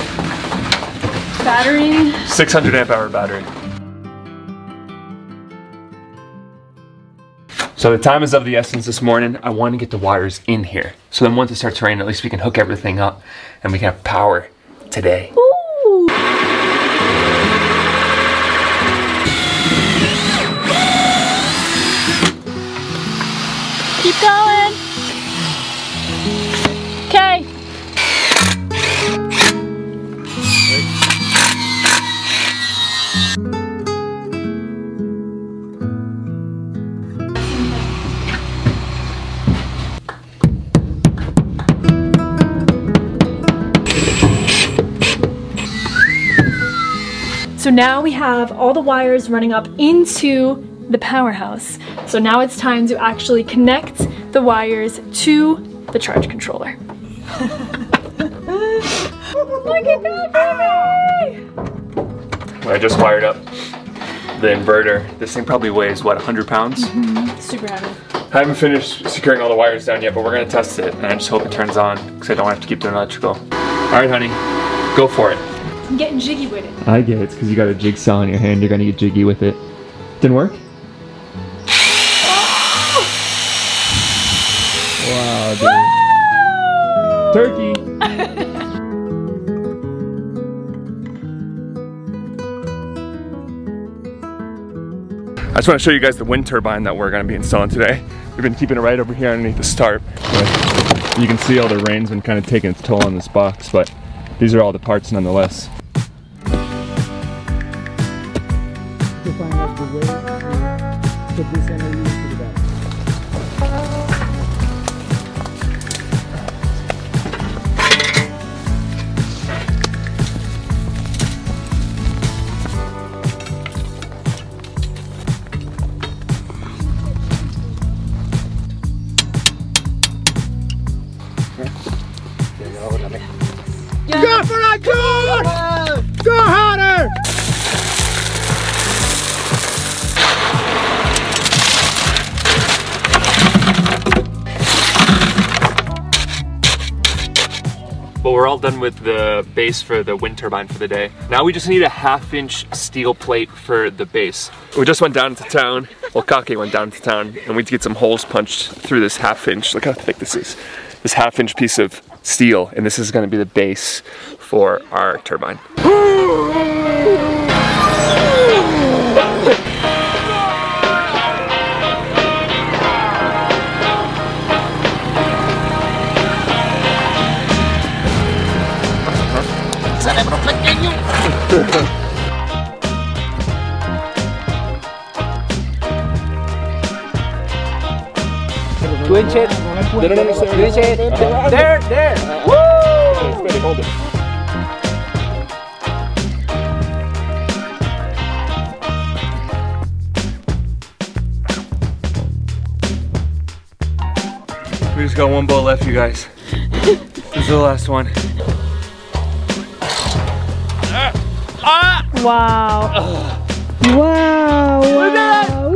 Battery. 600 amp hour battery. So the time is of the essence this morning. I want to get the wires in here. So then once it starts raining, at least we can hook everything up and we can have power today. Ooh. Keep going. Okay. So now we have all the wires running up into the powerhouse. So now it's time to actually connect the wires to the charge controller. Look at that, baby! I just wired up the inverter. This thing probably weighs, what, 100 pounds? Super heavy. I haven't finished securing all the wires down yet, but we're gonna test it, and I just hope it turns on, because I don't have to keep doing electrical. All right, honey, go for it. I'm getting jiggy with it. I get it. It's because you got a jigsaw in your hand. You're gonna get jiggy with it. Didn't work? Wow, dude. Turkey! I just want to show you guys the wind turbine that we're going to be installing today. We've been keeping it right over here underneath the start. But you can see all the rain's been kind of taking its toll on this box, but these are all the parts nonetheless. To find out the way to put this energy into the battery. Go for it, go! Go harder! Well, we're all done with the base for the wind turbine for the day. Now we just need a 1/2-inch steel plate for the base. We just went down to town, well, Kake went down to town, and we had to get some holes punched through this 1/2-inch. Look how thick this is. This 1/2-inch piece of steel, and this is gonna be the base for our turbine. Cerebro pequeño. Twitch it. Twitch it. There, there. Woo! Hold it. We just got one bolt left, you guys. This is the last one. Wow. Wow! Look at that!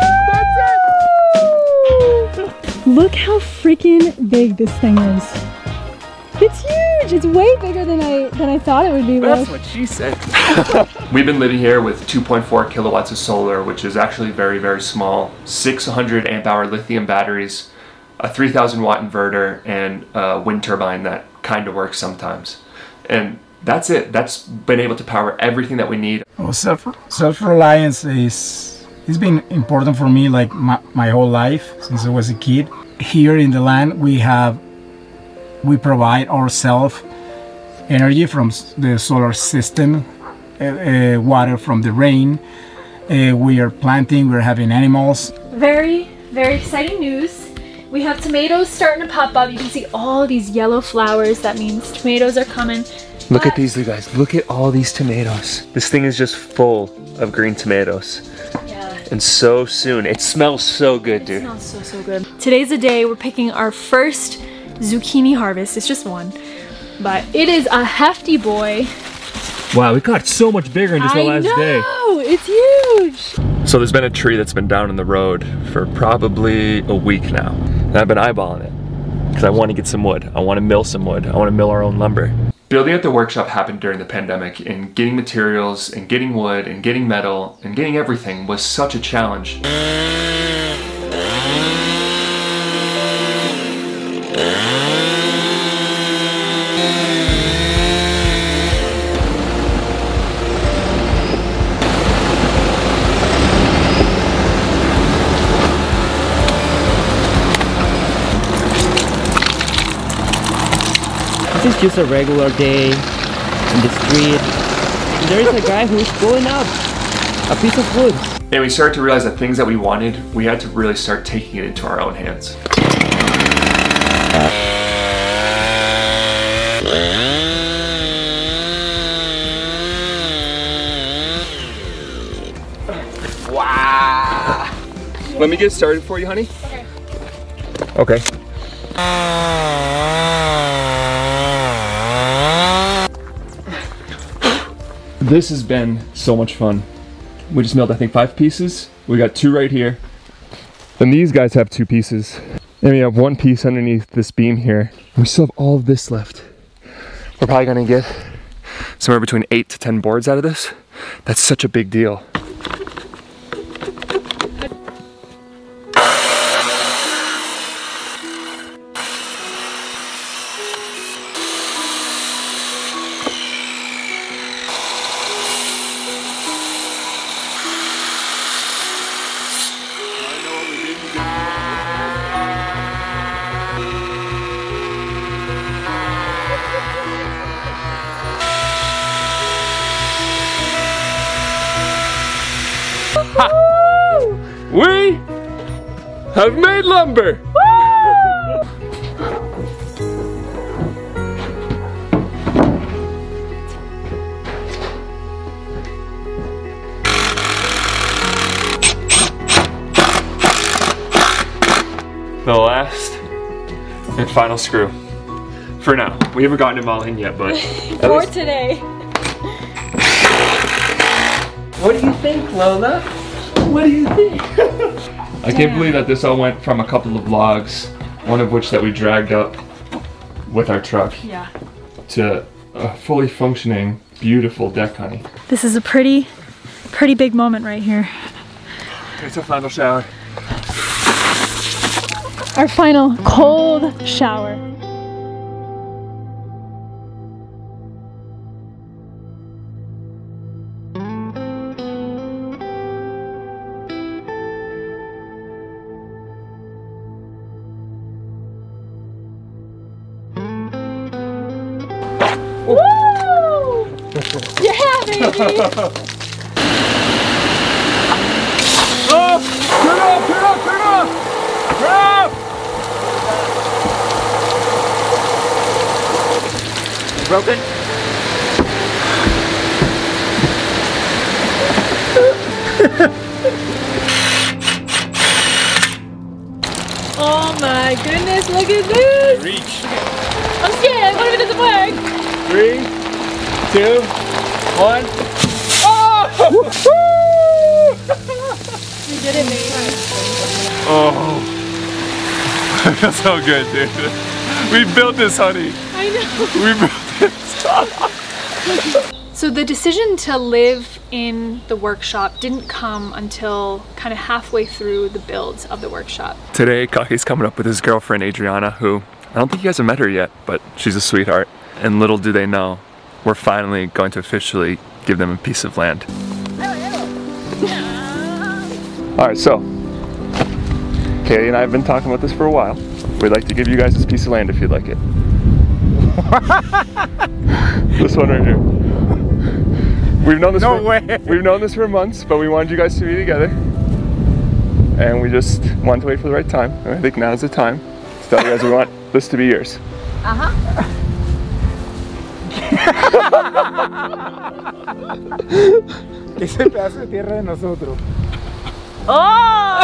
Look how freaking big this thing is. It's huge. It's way bigger than I thought it would be. That's what she said. We've been living here with 2.4 kilowatts of solar, which is actually very, very small. 600 amp hour lithium batteries, a 3,000 watt inverter, and a wind turbine that kind of works sometimes. And that's it. That's been able to power everything that we need. Well, self-reliance it's been important for me like my whole life since I was a kid. Here in the land we provide ourselves energy from the solar system, water from the rain. We are planting, we're having animals. Very, very exciting news. We have tomatoes starting to pop up. You can see all these yellow flowers. That means tomatoes are coming. Look at these, you guys. Look at all these tomatoes. This thing is just full of green tomatoes. Yeah. And so soon. It smells so good, dude. It smells so good. Today's the day we're picking our first zucchini harvest. It's just one, but it is a hefty boy. Wow, we got so much bigger in just the last day. Oh, it's huge. So there's been a tree that's been down in the road for probably a week now. And I've been eyeballing it because I want to get some wood. I want to mill some wood. I want to mill our own lumber. Building at the workshop happened during the pandemic, and getting materials and getting wood and getting metal and getting everything was such a challenge. is just a regular day in the street. And there is a guy who's pulling up a piece of wood. And we started to realize that things that we wanted, we had to really start taking it into our own hands. Wow. Let me get started for you, honey. Okay. This has been so much fun. We just milled, I think, 5 pieces. We got 2 right here. And these guys have 2 pieces. And we have 1 piece underneath this beam here. We still have all of this left. We're probably gonna get somewhere between 8 to 10 boards out of this. That's such a big deal. We have made lumber! The last and final screw. For now. We haven't gotten them all in yet, but... For today. What do you think, Lola? What do you think? I can't believe that this all went from a couple of logs, one of which that we dragged up with our truck, Yeah. to a fully functioning, beautiful deck, honey. This is a pretty big moment right here. It's a final shower. Our final cold shower. Woo! Yeah, baby! Oh! Turn off! Turn off! Turn off! Turn off! Broken? Oh my goodness, look at this! Reach. I'm scared, what if it doesn't work? 3, 2, 1. Oh! We did it, baby. Oh. I feel so good, dude. We built this, honey. I know. We built this. So the decision to live in the workshop didn't come until kind of halfway through the builds of the workshop. Today, Kake's coming up with his girlfriend, Adriana, who I don't think you guys have met her yet, but she's a sweetheart. And little do they know, we're finally going to officially give them a piece of land. All right, so Katie and I have been talking about this for a while. We'd like to give you guys this piece of land if you'd like it. This one right here. We've known this We've known this for months, but we wanted you guys to be together. And we just wanted to wait for the right time. And I think now's the time to tell you guys we want this to be yours. Ese pedazo de tierra de nosotros. Oh!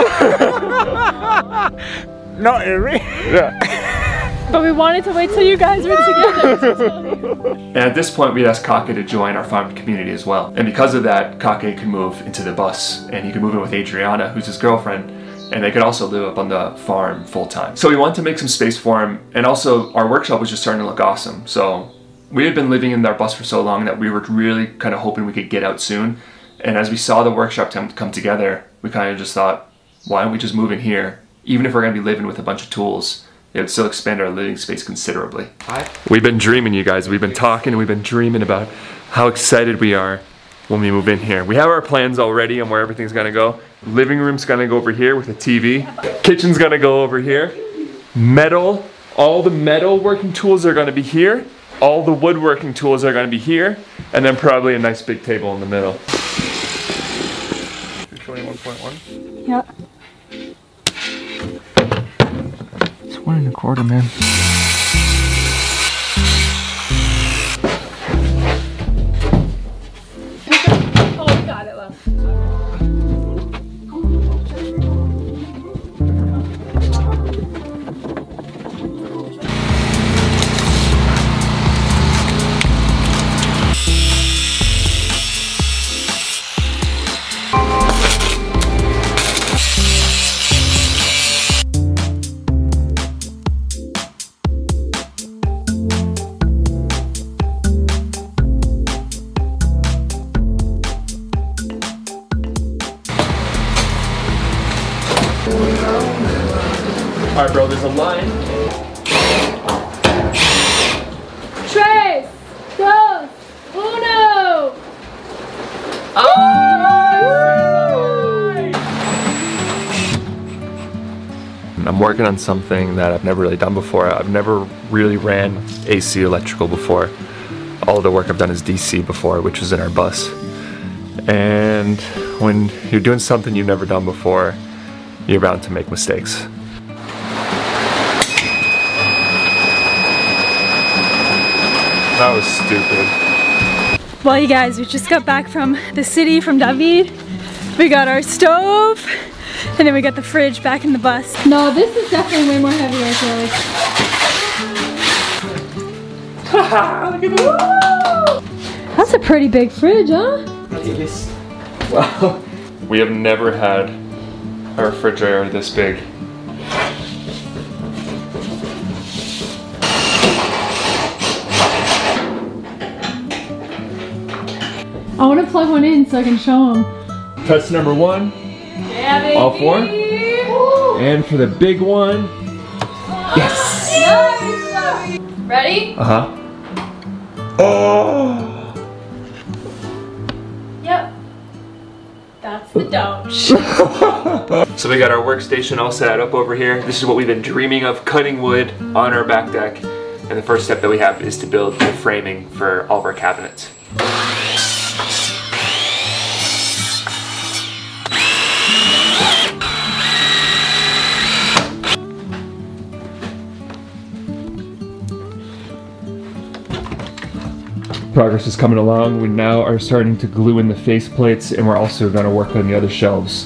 No, really? Yeah. But we wanted to wait till you guys were together. And at this point, we asked Kake to join our farm community as well. And because of that, Kake could move into the bus and he could move in with Adriana, who's his girlfriend, and they could also live up on the farm full time. So we wanted to make some space for him, and also our workshop was just starting to look awesome. So we had been living in our bus for so long that we were really kind of hoping we could get out soon. And as we saw the workshop come together, we kind of just thought, why don't we just move in here? Even if we're gonna be living with a bunch of tools, it would still expand our living space considerably. We've been dreaming, you guys. We've been talking and we've been dreaming about how excited we are when we move in here. We have our plans already on where everything's gonna go. Living room's gonna go over here with a TV. Kitchen's gonna go over here. Metal, all the metal working tools are gonna be here. all the woodworking tools are gonna be here, and then probably a nice big table in the middle. 21.1? Yeah. It's 1 1/4, man. Oh, you got it, love. All right, bro, there's a line. 3, 2, 1. I'm working on something that I've never really done before. I've never really ran AC electrical before. All the work I've done is DC before, which was in our bus. And when you're doing something you've never done before, you're bound to make mistakes. That was stupid. Well, you guys, we just got back from the city, from David. We got our stove, and then we got the fridge back in the bus. No, this is definitely way more heavier, I feel like. Look at that. That's a pretty big fridge, huh? Yes. Wow. We have never had a refrigerator this big. I want to plug one in so I can show them. Test number 1. Yeah, baby. All 4. And for the big one. Yes. Nice. Ready? Uh-huh. Oh. Yep. That's the douche. So we got our workstation all set up over here. This is what we've been dreaming of, cutting wood on our back deck. And the first step that we have is to build the framing for all of our cabinets. Progress is coming along. We now are starting to glue in the face plates, and we're also going to work on the other shelves.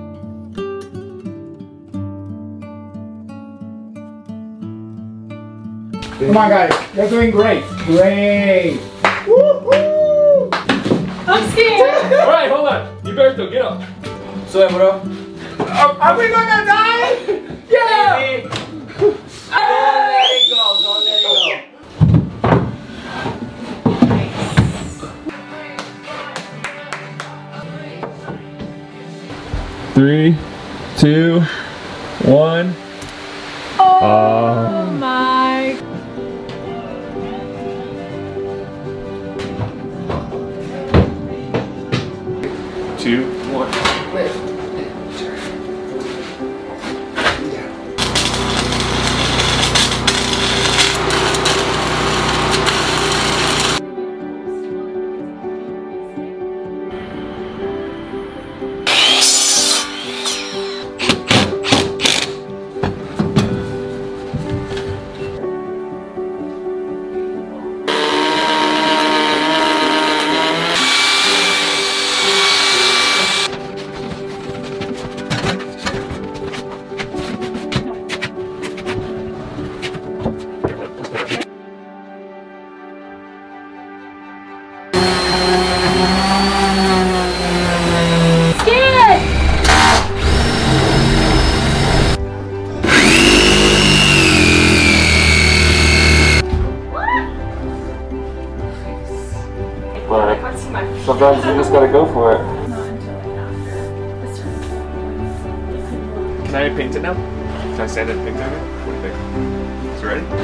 Come on, guys. You're doing great. Great. Woo-hoo! I'm scared. All right, hold on. Humberto, get up. So, bro. Are we gonna die? Yeah. Don't let it go. Don't let it go. 3, 2, 1. Oh my. 2, 1. Lift. Sometimes you just gotta go for it. Can I paint it now? Can I sand it and paint it again? What do you think? Is it ready?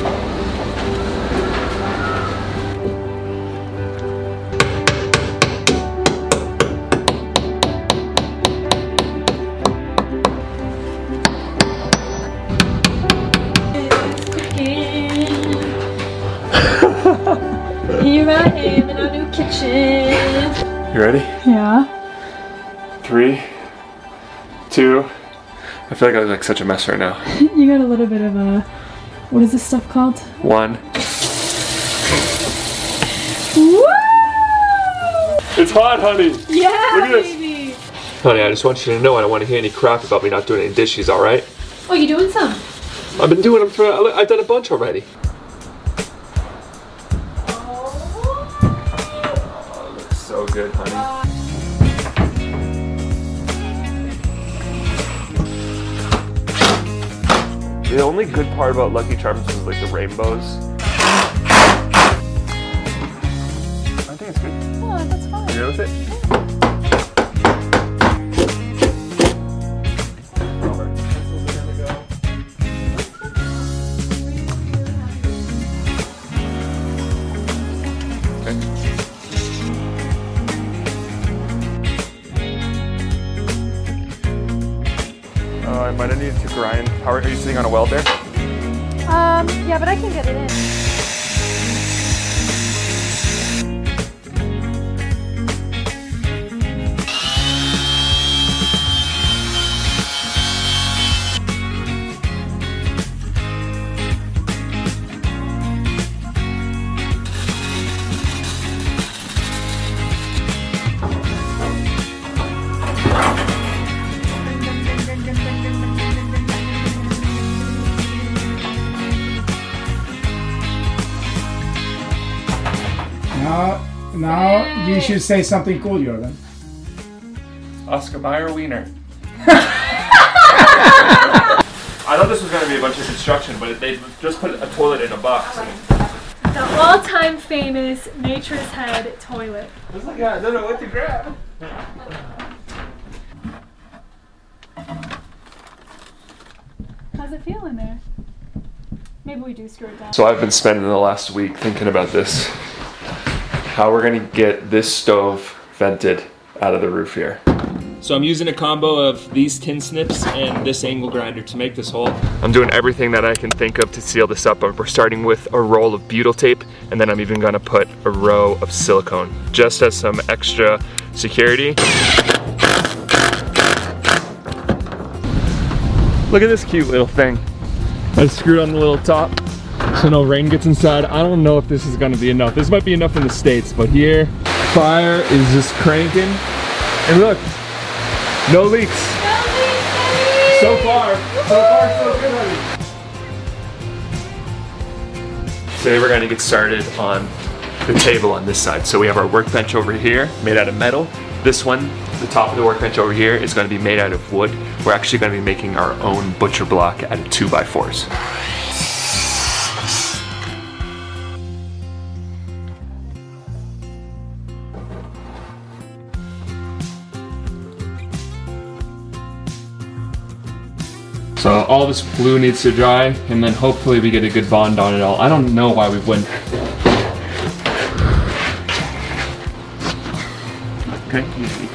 I am in our new kitchen. You ready? Yeah. 3, 2. I feel like I look like such a mess right now. You got a little bit of a, what is this stuff called? 1. Woo! It's hot, honey. Yeah, look at baby. this. Honey, I just want you to know I don't want to hear any crap about me not doing any dishes, all right? Oh, you doing some? I've been doing them for, I've done a bunch already. Oh, looks so good, honey. The only good part about Lucky Charms was like the rainbows. I think it's good. Oh, that's fine. You good with it? I might have needed to grind. How are you sitting on a weld there? Yeah, but I can get it in. Now you should say something cool, Jordan. Oscar Mayer Wiener. I thought this was going to be a bunch of construction, but they just put a toilet in a box. The all-time famous Nature's Head toilet. I was like, I don't know what to grab. How's it feel in there? Maybe we do screw it down. So I've been spending the last week thinking about this. How we're gonna get this stove vented out of the roof here. So I'm using a combo of these tin snips and this angle grinder to make this hole. I'm doing everything that I can think of to seal this up. We're starting with a roll of butyl tape, and then I'm even gonna put a row of silicone, just as some extra security. Look at this cute little thing. I screwed on the little top so no rain gets inside. I don't know if this is gonna be enough. This might be enough in the States, but here, fire is just cranking. And look, no leaks. So far so good, honey. Today we're gonna get started on the table on this side. So we have our workbench over here, made out of metal. This one, the top of the workbench over here, is gonna be made out of wood. We're actually gonna be making our own butcher block out of 2x4s. So all this glue needs to dry, and then hopefully we get a good bond on it all. I don't know why we wouldn't. Okay, easy.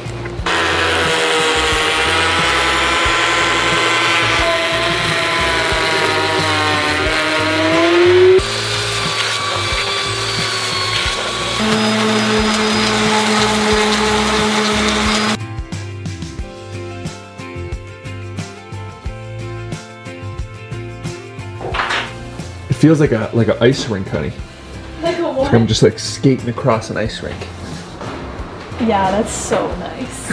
It feels like an ice rink, honey. Like a what? I'm just like skating across an ice rink. Yeah, that's so nice.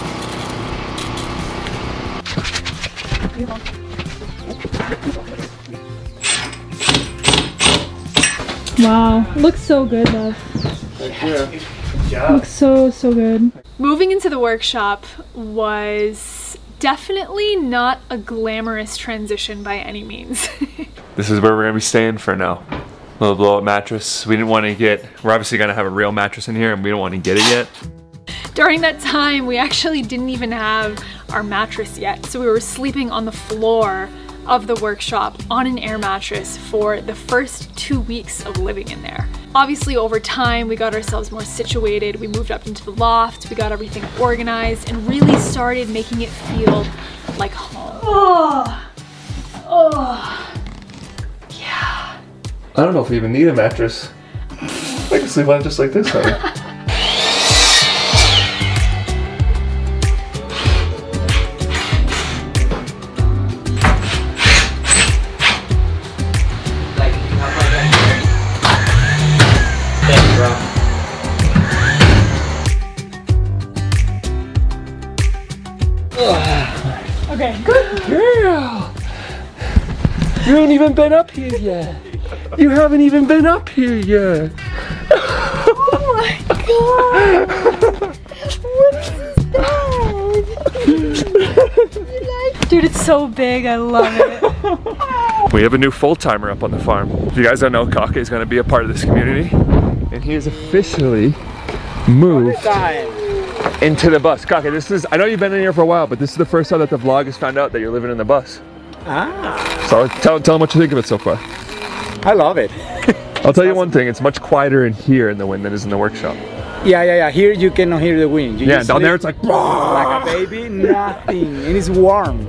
Wow, looks so good, love. Thank you. Good job. Looks so good. Moving into the workshop was definitely not a glamorous transition by any means. This is where we're gonna be staying for now. A little blow-up mattress. We didn't want to get, we're obviously gonna have a real mattress in here and we don't want to get it yet. During that time, we actually didn't even have our mattress yet. So we were sleeping on the floor of the workshop on an air mattress for the first 2 weeks of living in there. Obviously, over time, we got ourselves more situated. We moved up into the loft, we got everything organized, and really started making it feel like home. I don't know if we even need a mattress. I can sleep on it just like this, honey. Okay, good. Girl! You haven't even been up here yet. You haven't even been up here yet. Oh my god! What is this? Dude, it's so big. I love it. We have a new full-timer up on the farm. If you guys don't know, Kake is going to be a part of this community. And he has officially moved into the bus. Kake, this is, I know you've been in here for a while, but this is the first time that the vlog has found out that you're living in the bus. Ah. So tell them what you think of it so far. I love it. I'll tell you one thing, it's much quieter in here in the wind than it is in the workshop. Yeah. Here you cannot hear the wind. You Yeah, just down there sleep it's like like a baby, nothing. And it's warm.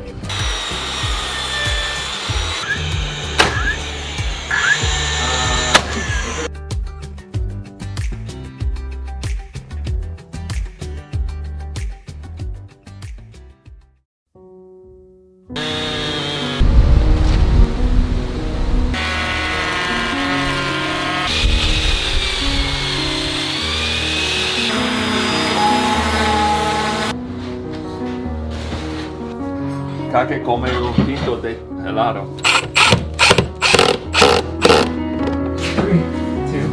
Kake come un tinto de helado. 3, 2.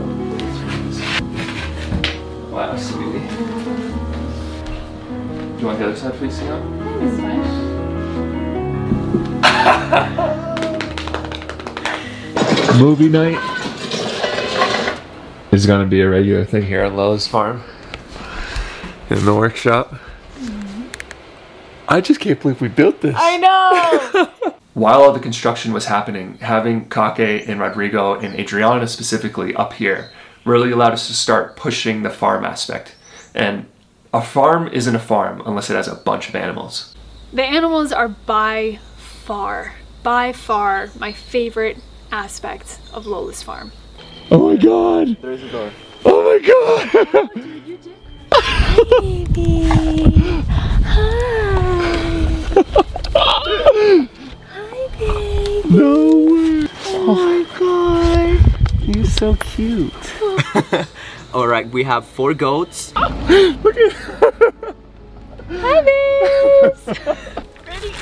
Wow, sweetie. Do you want the other side facing up? It's fine. Movie night is gonna be a regular thing here on Lola's farm. In the workshop. I just can't believe we built this. I know! While all the construction was happening, having Kake and Rodrigo and Adriana specifically up here really allowed us to start pushing the farm aspect. And a farm isn't a farm unless it has a bunch of animals. The animals are by far my favorite aspect of Lola's farm. Oh my god! There's a door. Oh my god! Dude, you did. Hi, baby. Hi. Hi, baby. No way! Oh my god. You're so cute. Alright, we have 4 goats. Look at Hi, babes. Ready?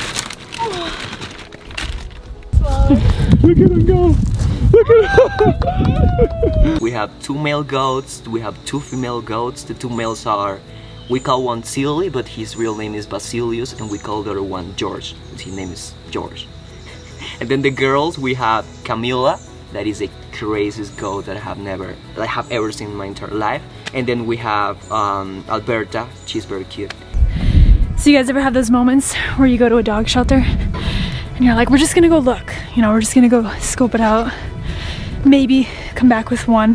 Look at him go! Look at him! We have 2 male goats, we have 2 female goats. The 2 males are, we call one Silly, but his real name is Basilius, and we call the other one George, but his name is George. And then the girls, we have Camila, that is the craziest goat that I have ever seen in my entire life. And then we have Alberta, she's very cute. So you guys ever have those moments where you go to a dog shelter and you're like, we're just gonna go look, you know, we're just gonna go scope it out, maybe come back with one,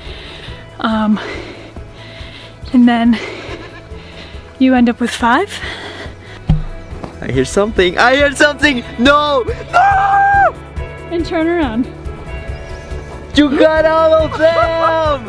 and then you end up with 5? I hear something, no! No! And turn around. You got all of them!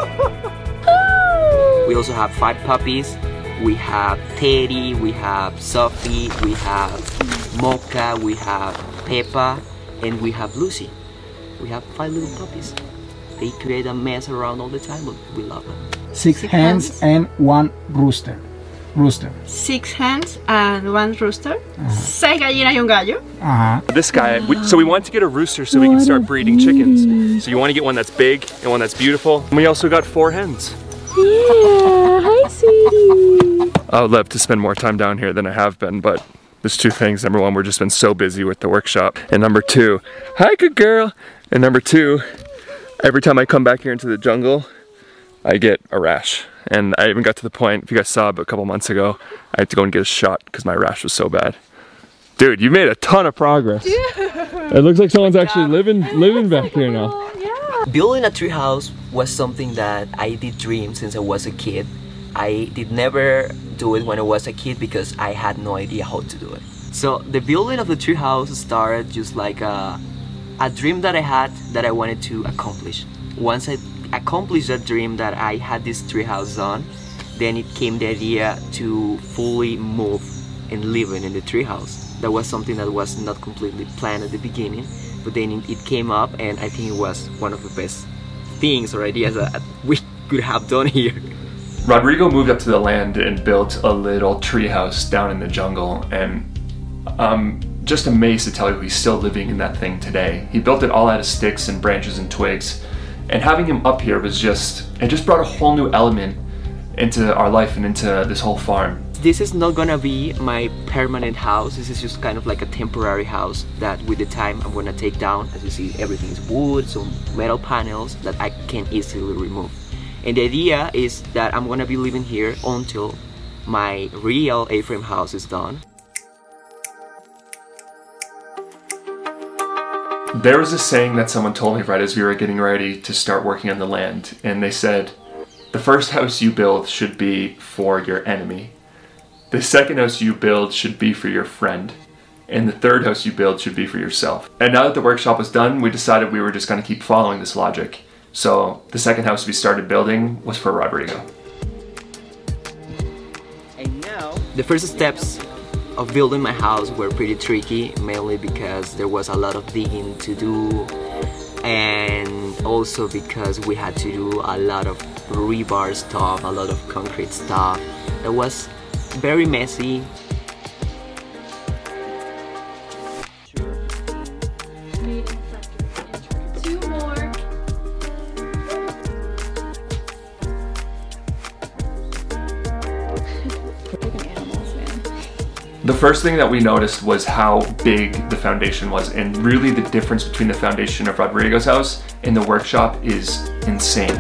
We also have 5 puppies. We have Teddy, we have Sophie, we have Mocha, we have Peppa, and we have Lucy. We have 5 little puppies. They create a mess around all the time, but we love them. 6 hens and 1 rooster. 6 hens and 1 rooster. 6 gallinas y un gallo. This guy, so we wanted to get a rooster so we can start breeding chickens. So you want to get one that's big and one that's beautiful. And we also got 4 hens. Yeah, hi sweetie. I would love to spend more time down here than I have been, but there's 2 things. Number 1, we've just been so busy with the workshop. And number 2, hi good girl. And number 2, every time I come back here into the jungle, I get a rash. And I even got to the point, if you guys saw a couple months ago, I had to go and get a shot because my rash was so bad. Dude, you made a ton of progress. It looks like someone's actually living back here now. Building a treehouse was something that I did dream since I was a kid. I did never do it when I was a kid because I had no idea how to do it. So the building of the treehouse started just like a dream that I had that I wanted to accomplish. Once I accomplish that dream that I had this treehouse done, then it came the idea to fully move and live in the treehouse. That was something that was not completely planned at the beginning, but then it came up, and I think it was one of the best things or ideas that we could have done here. Rodrigo moved up to the land and built a little treehouse down in the jungle, and I'm just amazed to tell you he's still living in that thing today. He built it all out of sticks and branches and twigs, and having him up here was it just brought a whole new element into our life and into this whole farm. This is not gonna be my permanent house. This is just kind of like a temporary house that with the time I'm gonna take down. As you see, everything is wood, some metal panels that I can easily remove. And the idea is that I'm gonna be living here until my real A-frame house is done. There was a saying that someone told me right as we were getting ready to start working on the land, and they said, the first house you build should be for your enemy. The second house you build should be for your friend. And the third house you build should be for yourself. And now that the workshop was done, we decided we were just going to keep following this logic. So the second house we started building was for Rodrigo. And now, the first steps of building my house were pretty tricky, mainly because there was a lot of digging to do, and also because we had to do a lot of rebar stuff, a lot of concrete stuff. It was very messy. Two more. The first thing that we noticed was how big the foundation was, and really the difference between the foundation of Rodrigo's house and the workshop is insane.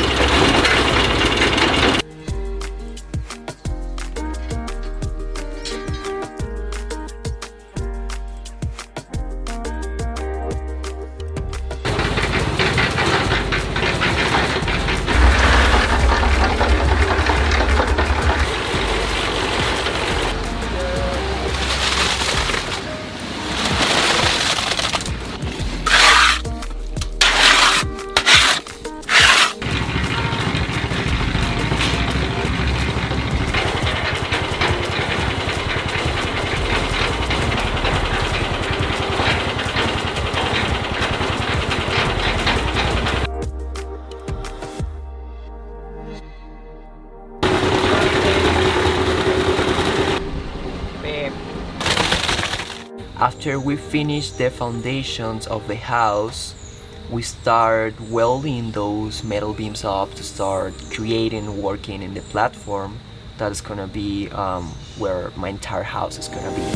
After we finished the foundations of the house, we start welding those metal beams up to start creating, working in the platform that is gonna be where my entire house is gonna be.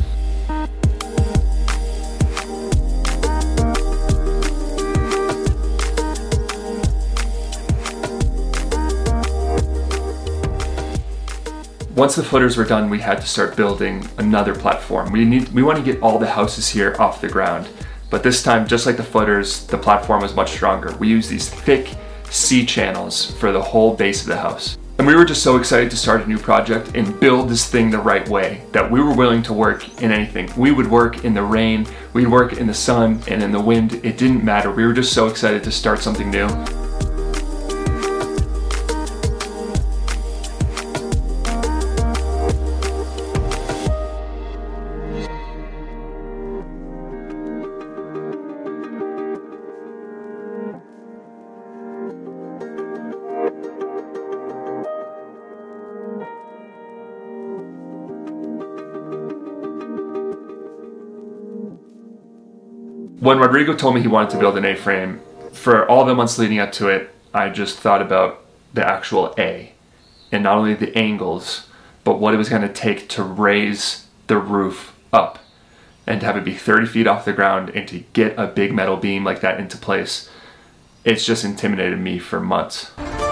Once the footers were done, we had to start building another platform. We want to get all the houses here off the ground, but this time, just like the footers, the platform was much stronger. We used these thick C-channels for the whole base of the house. And we were just so excited to start a new project and build this thing the right way that we were willing to work in anything. We would work in the rain, we'd work in the sun and in the wind. It didn't matter. We were just so excited to start something new. When Rodrigo told me he wanted to build an A-frame, for all the months leading up to it, I just thought about the actual A, and not only the angles, but what it was going to take to raise the roof up, and to have it be 30 feet off the ground, and to get a big metal beam like that into place. It's just intimidated me for months.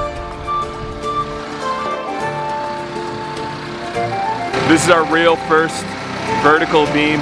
This is our real first vertical beam.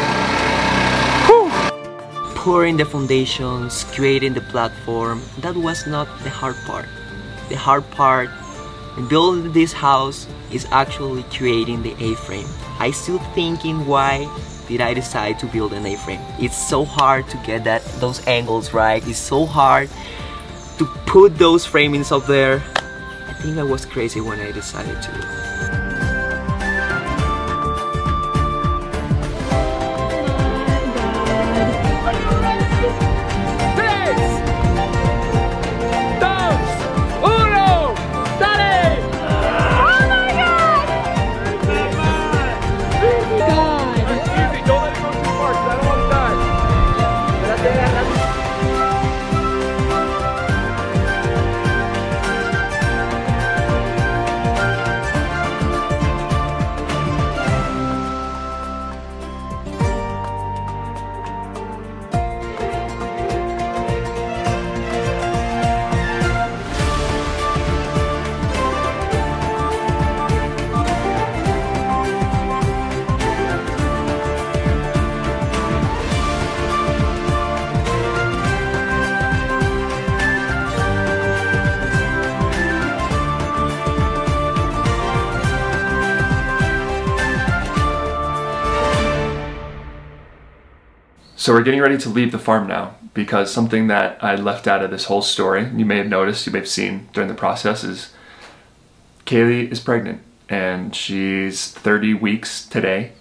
Pouring the foundations, creating the platform, that was not the hard part. The hard part in building this house is actually creating the A-frame. I still thinking why did I decide to build an A-frame. It's so hard to get those angles right. It's so hard to put those framings up there. I think I was crazy when I decided to. So we're getting ready to leave the farm now, because something that I left out of this whole story, you may have noticed, you may have seen during the process, is Kaylee is pregnant and she's 30 weeks today,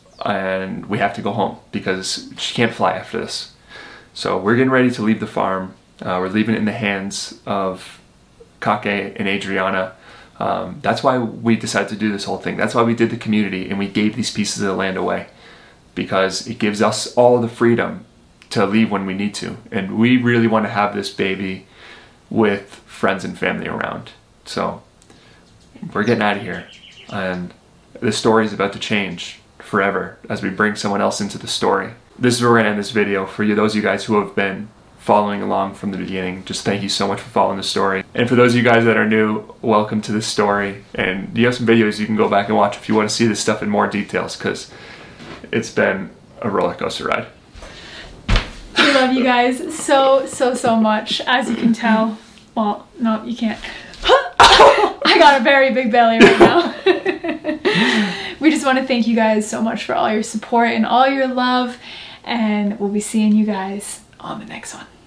and we have to go home because she can't fly after this. So we're getting ready to leave the farm. We're leaving it in the hands of Kake and Adriana. That's why we decided to do this whole thing. That's why we did the community and we gave these pieces of the land away, because it gives us all the freedom to leave when we need to. And we really want to have this baby with friends and family around. So we're getting out of here. And the story is about to change forever as we bring someone else into the story. This is where we're going to end this video. For you, those of you guys who have been following along from the beginning, just thank you so much for following the story. And for those of you guys that are new, welcome to this story. And you have some videos you can go back and watch if you want to see this stuff in more details, because it's been a roller coaster ride. We love you guys so much, as you can tell. Well, no, you can't. I got a very big belly right now. We just want to thank you guys so much for all your support and all your love, and we'll be seeing you guys on the next one.